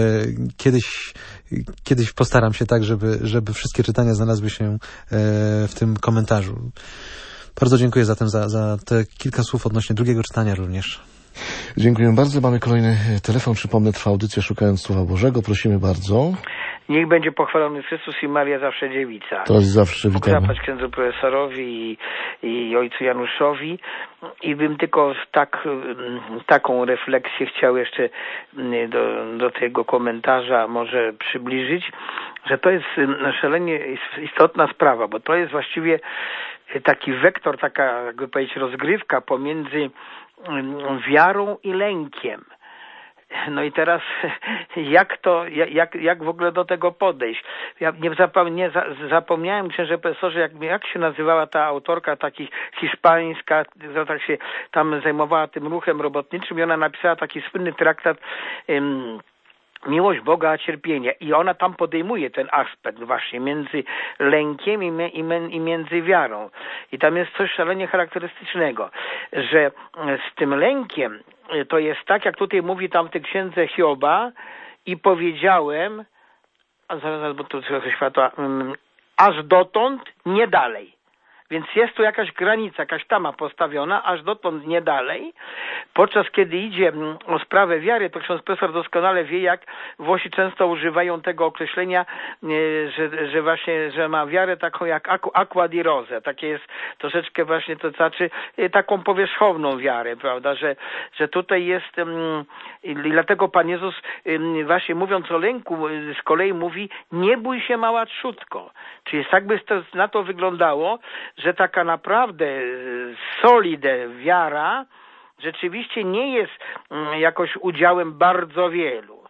kiedyś postaram się tak, żeby wszystkie czytania znalazły się w tym komentarzu. Bardzo dziękuję zatem za te kilka słów odnośnie drugiego czytania również. Dziękuję bardzo. Mamy kolejny telefon. Przypomnę, trwa audycja Szukając Słowa Bożego. Prosimy bardzo. Niech będzie pochwalony Chrystus i Maria zawsze dziewica. To jest zawsze witamy. Zapać księdzu profesorowi i ojcu Januszowi. I bym tylko taką refleksję chciał jeszcze do tego komentarza może przybliżyć, że to jest szalenie istotna sprawa, bo to jest właściwie taki wektor, taka jakby powiedzieć rozgrywka pomiędzy wiarą i lękiem. No i teraz jak w ogóle do tego podejść? Ja zapomniałem, księże profesorze, jak się nazywała ta autorka takich hiszpańska, która tak się tam zajmowała tym ruchem robotniczym i ona napisała taki słynny traktat Miłość Boga a cierpienie. I ona tam podejmuje ten aspekt właśnie między lękiem i między wiarą. I tam jest coś szalenie charakterystycznego, że z tym lękiem to jest tak, jak tutaj mówi tam w tej księdze Hioba i powiedziałem, zaraz, bo tu trochę światła, aż dotąd, nie dalej. Więc jest tu jakaś granica, jakaś tama postawiona, aż dotąd nie dalej. Podczas kiedy idzie o sprawę wiary, to ksiądz profesor doskonale wie, jak Włosi często używają tego określenia, że właśnie, że ma wiarę taką jak aqua di rose. Takie jest troszeczkę właśnie, to znaczy taką powierzchowną wiarę, prawda, że tutaj jest i dlatego Pan Jezus właśnie mówiąc o lęku z kolei mówi, nie bój się mała trzódko. Czyli tak by to na to wyglądało, że taka naprawdę solidna wiara rzeczywiście nie jest jakoś udziałem bardzo wielu.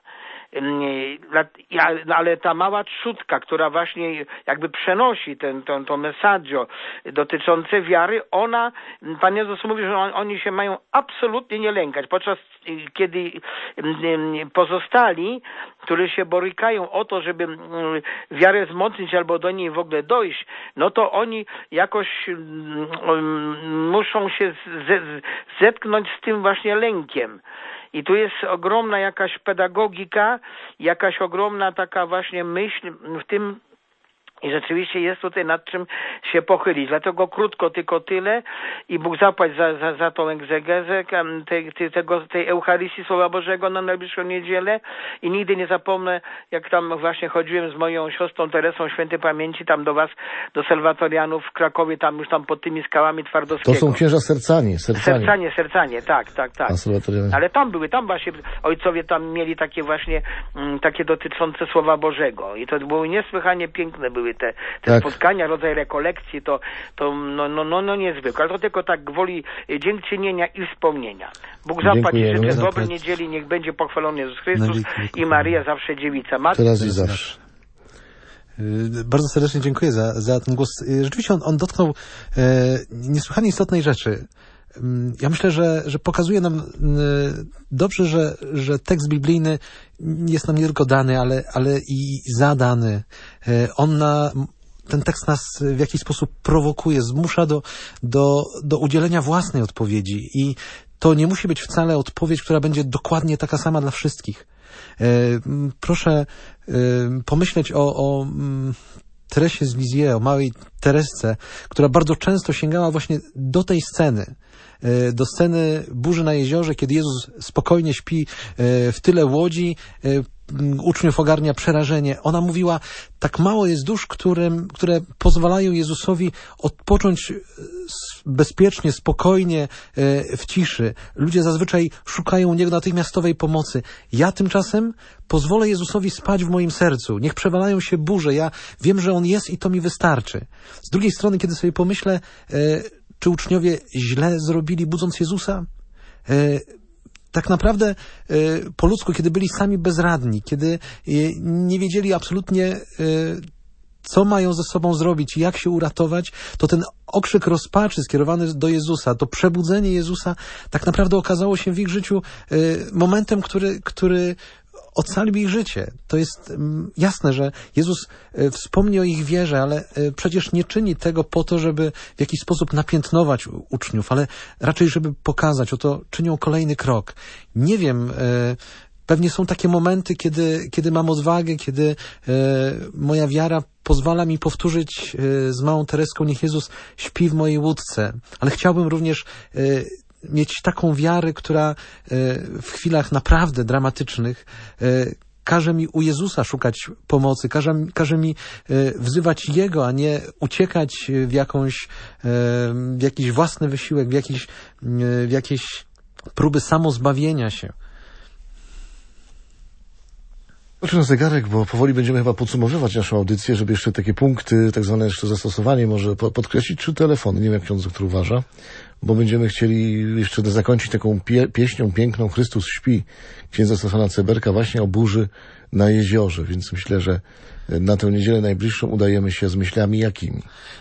Ale ta mała trzódka, która właśnie jakby przenosi to messaggio dotyczące wiary, ona, Pan Jezus mówi, że oni się mają absolutnie nie lękać, podczas kiedy pozostali, którzy się borykają o to, żeby wiarę wzmocnić albo do niej w ogóle dojść, no to oni jakoś muszą się zetknąć z tym właśnie lękiem. I tu jest ogromna jakaś pedagogika, jakaś ogromna taka właśnie myśl w tym, i rzeczywiście jest tutaj nad czym się pochylić. Dlatego krótko tylko tyle i Bóg zapłać za tą egzegezę tej Eucharystii Słowa Bożego na najbliższą niedzielę i nigdy nie zapomnę, jak tam właśnie chodziłem z moją siostrą Teresą świętej pamięci tam do was, do Salwatorianów w Krakowie, tam już tam pod tymi skałami Twardowskiego. To są księża Sercanie. Sercanie, tak. Ale tam właśnie ojcowie tam mieli takie właśnie, takie dotyczące Słowa Bożego i to były niesłychanie piękne były te spotkania, rodzaj rekolekcji, to niezwykłe. Ale to tylko tak gwoli dziękczynienia i wspomnienia. Bóg zapłać i życzę dobrej niedzieli, niech będzie pochwalony Jezus Chrystus i Maria zawsze dziewica. Teraz i zawsze. Bardzo serdecznie dziękuję za ten głos. Rzeczywiście on dotknął niesłychanie istotnej rzeczy. ja myślę, że pokazuje nam dobrze, że tekst biblijny jest nam nie tylko dany, ale i zadany. Ten tekst nas w jakiś sposób prowokuje, zmusza do udzielenia własnej odpowiedzi i to nie musi być wcale odpowiedź, która będzie dokładnie taka sama dla wszystkich. Proszę pomyśleć o Teresie z Lisieux, o małej Teresce, która bardzo często sięgała właśnie do tej sceny, do sceny burzy na jeziorze, kiedy Jezus spokojnie śpi w tyle łodzi, uczniów ogarnia przerażenie. Ona mówiła, tak mało jest dusz, które pozwalają Jezusowi odpocząć bezpiecznie, spokojnie, w ciszy. Ludzie zazwyczaj szukają u Niego natychmiastowej pomocy. Ja tymczasem pozwolę Jezusowi spać w moim sercu. Niech przewalają się burze. Ja wiem, że On jest i to mi wystarczy. Z drugiej strony, kiedy sobie pomyślę, czy uczniowie źle zrobili, budząc Jezusa? Tak naprawdę po ludzku, kiedy byli sami bezradni, kiedy nie wiedzieli absolutnie, co mają ze sobą zrobić i jak się uratować, to ten okrzyk rozpaczy skierowany do Jezusa, to przebudzenie Jezusa tak naprawdę okazało się w ich życiu momentem, który ocalił ich życie. To jest jasne, że Jezus wspomni o ich wierze, ale przecież nie czyni tego po to, żeby w jakiś sposób napiętnować uczniów, ale raczej, żeby pokazać, oto czynią kolejny krok. Nie wiem, pewnie są takie momenty, kiedy mam odwagę, kiedy moja wiara pozwala mi powtórzyć z małą Tereską, niech Jezus śpi w mojej łódce, ale chciałbym również mieć taką wiarę, która w chwilach naprawdę dramatycznych każe mi u Jezusa szukać pomocy, każe mi wzywać Jego, a nie uciekać w jakiś własny wysiłek, w jakieś próby samozbawienia się. Patrzę na zegarek, bo powoli będziemy chyba podsumowywać naszą audycję, żeby jeszcze takie punkty, tak zwane jeszcze zastosowanie może podkreślić, 3 telefony, nie wiem jak ksiądz doktor uważa, bo będziemy chcieli jeszcze zakończyć taką pieśnią piękną Chrystus śpi księdza Stefana Ceberka właśnie o burzy na jeziorze, więc myślę, że na tę niedzielę najbliższą udajemy się z myślami jakimi?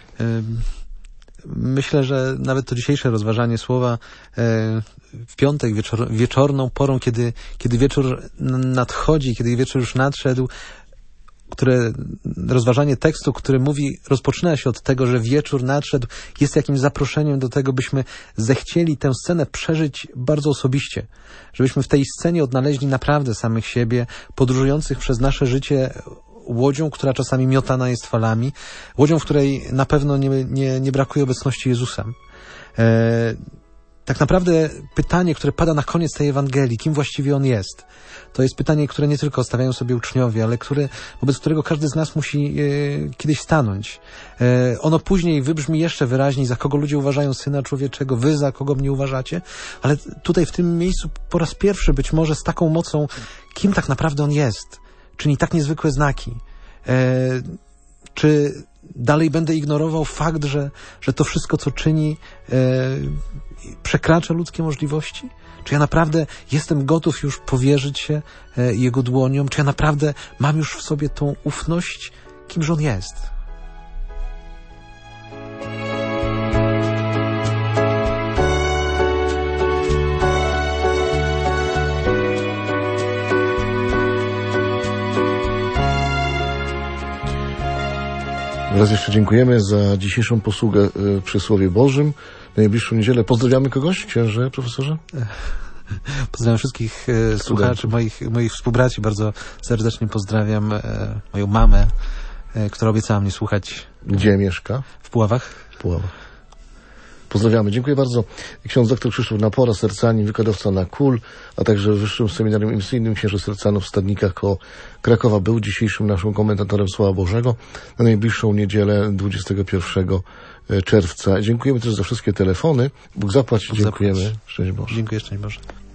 Myślę, że nawet to dzisiejsze rozważanie słowa w piątek wieczorną porą, kiedy wieczór nadchodzi, kiedy wieczór już nadszedł, rozważanie tekstu, który rozpoczyna się od tego, że wieczór nadszedł, jest jakimś zaproszeniem do tego, byśmy zechcieli tę scenę przeżyć bardzo osobiście. Żebyśmy w tej scenie odnaleźli naprawdę samych siebie, podróżujących przez nasze życie łodzią, która czasami miotana jest falami, łodzią, w której na pewno nie brakuje obecności Jezusa. Tak naprawdę pytanie, które pada na koniec tej Ewangelii, kim właściwie On jest, to jest pytanie, które nie tylko stawiają sobie uczniowie, ale wobec którego każdy z nas musi kiedyś stanąć. Ono później wybrzmi jeszcze wyraźniej, za kogo ludzie uważają Syna Człowieczego, wy za kogo mnie uważacie, ale tutaj w tym miejscu po raz pierwszy być może z taką mocą, kim tak naprawdę On jest, czyni tak niezwykłe znaki. Czy dalej będę ignorował fakt, że to wszystko, co czyni, przekracza ludzkie możliwości? Czy ja naprawdę jestem gotów już powierzyć się Jego dłoniom? Czy ja naprawdę mam już w sobie tą ufność, kimż On jest? Raz jeszcze dziękujemy za dzisiejszą posługę przy Słowie Bożym. Na najbliższą niedzielę pozdrawiamy kogoś, księże, profesorze? Pozdrawiam wszystkich słuchaczy, moich współbraci. Bardzo serdecznie pozdrawiam moją mamę, która obiecała mnie słuchać. Gdzie mieszka? W Puławach. W Puławach. Pozdrawiamy. Dziękuję bardzo. Ksiądz dr Krzysztof Napora, sercanin, wykładowca na KUL, a także w Wyższym Seminarium Misyjnym księży sercanów w Stadnikach koło Krakowa był dzisiejszym naszym komentatorem Słowa Bożego na najbliższą niedzielę 21 czerwca. Dziękujemy też za wszystkie telefony. Bóg zapłać. Dziękujemy. Szczęść Boże. Dziękuję, szczęść Boże.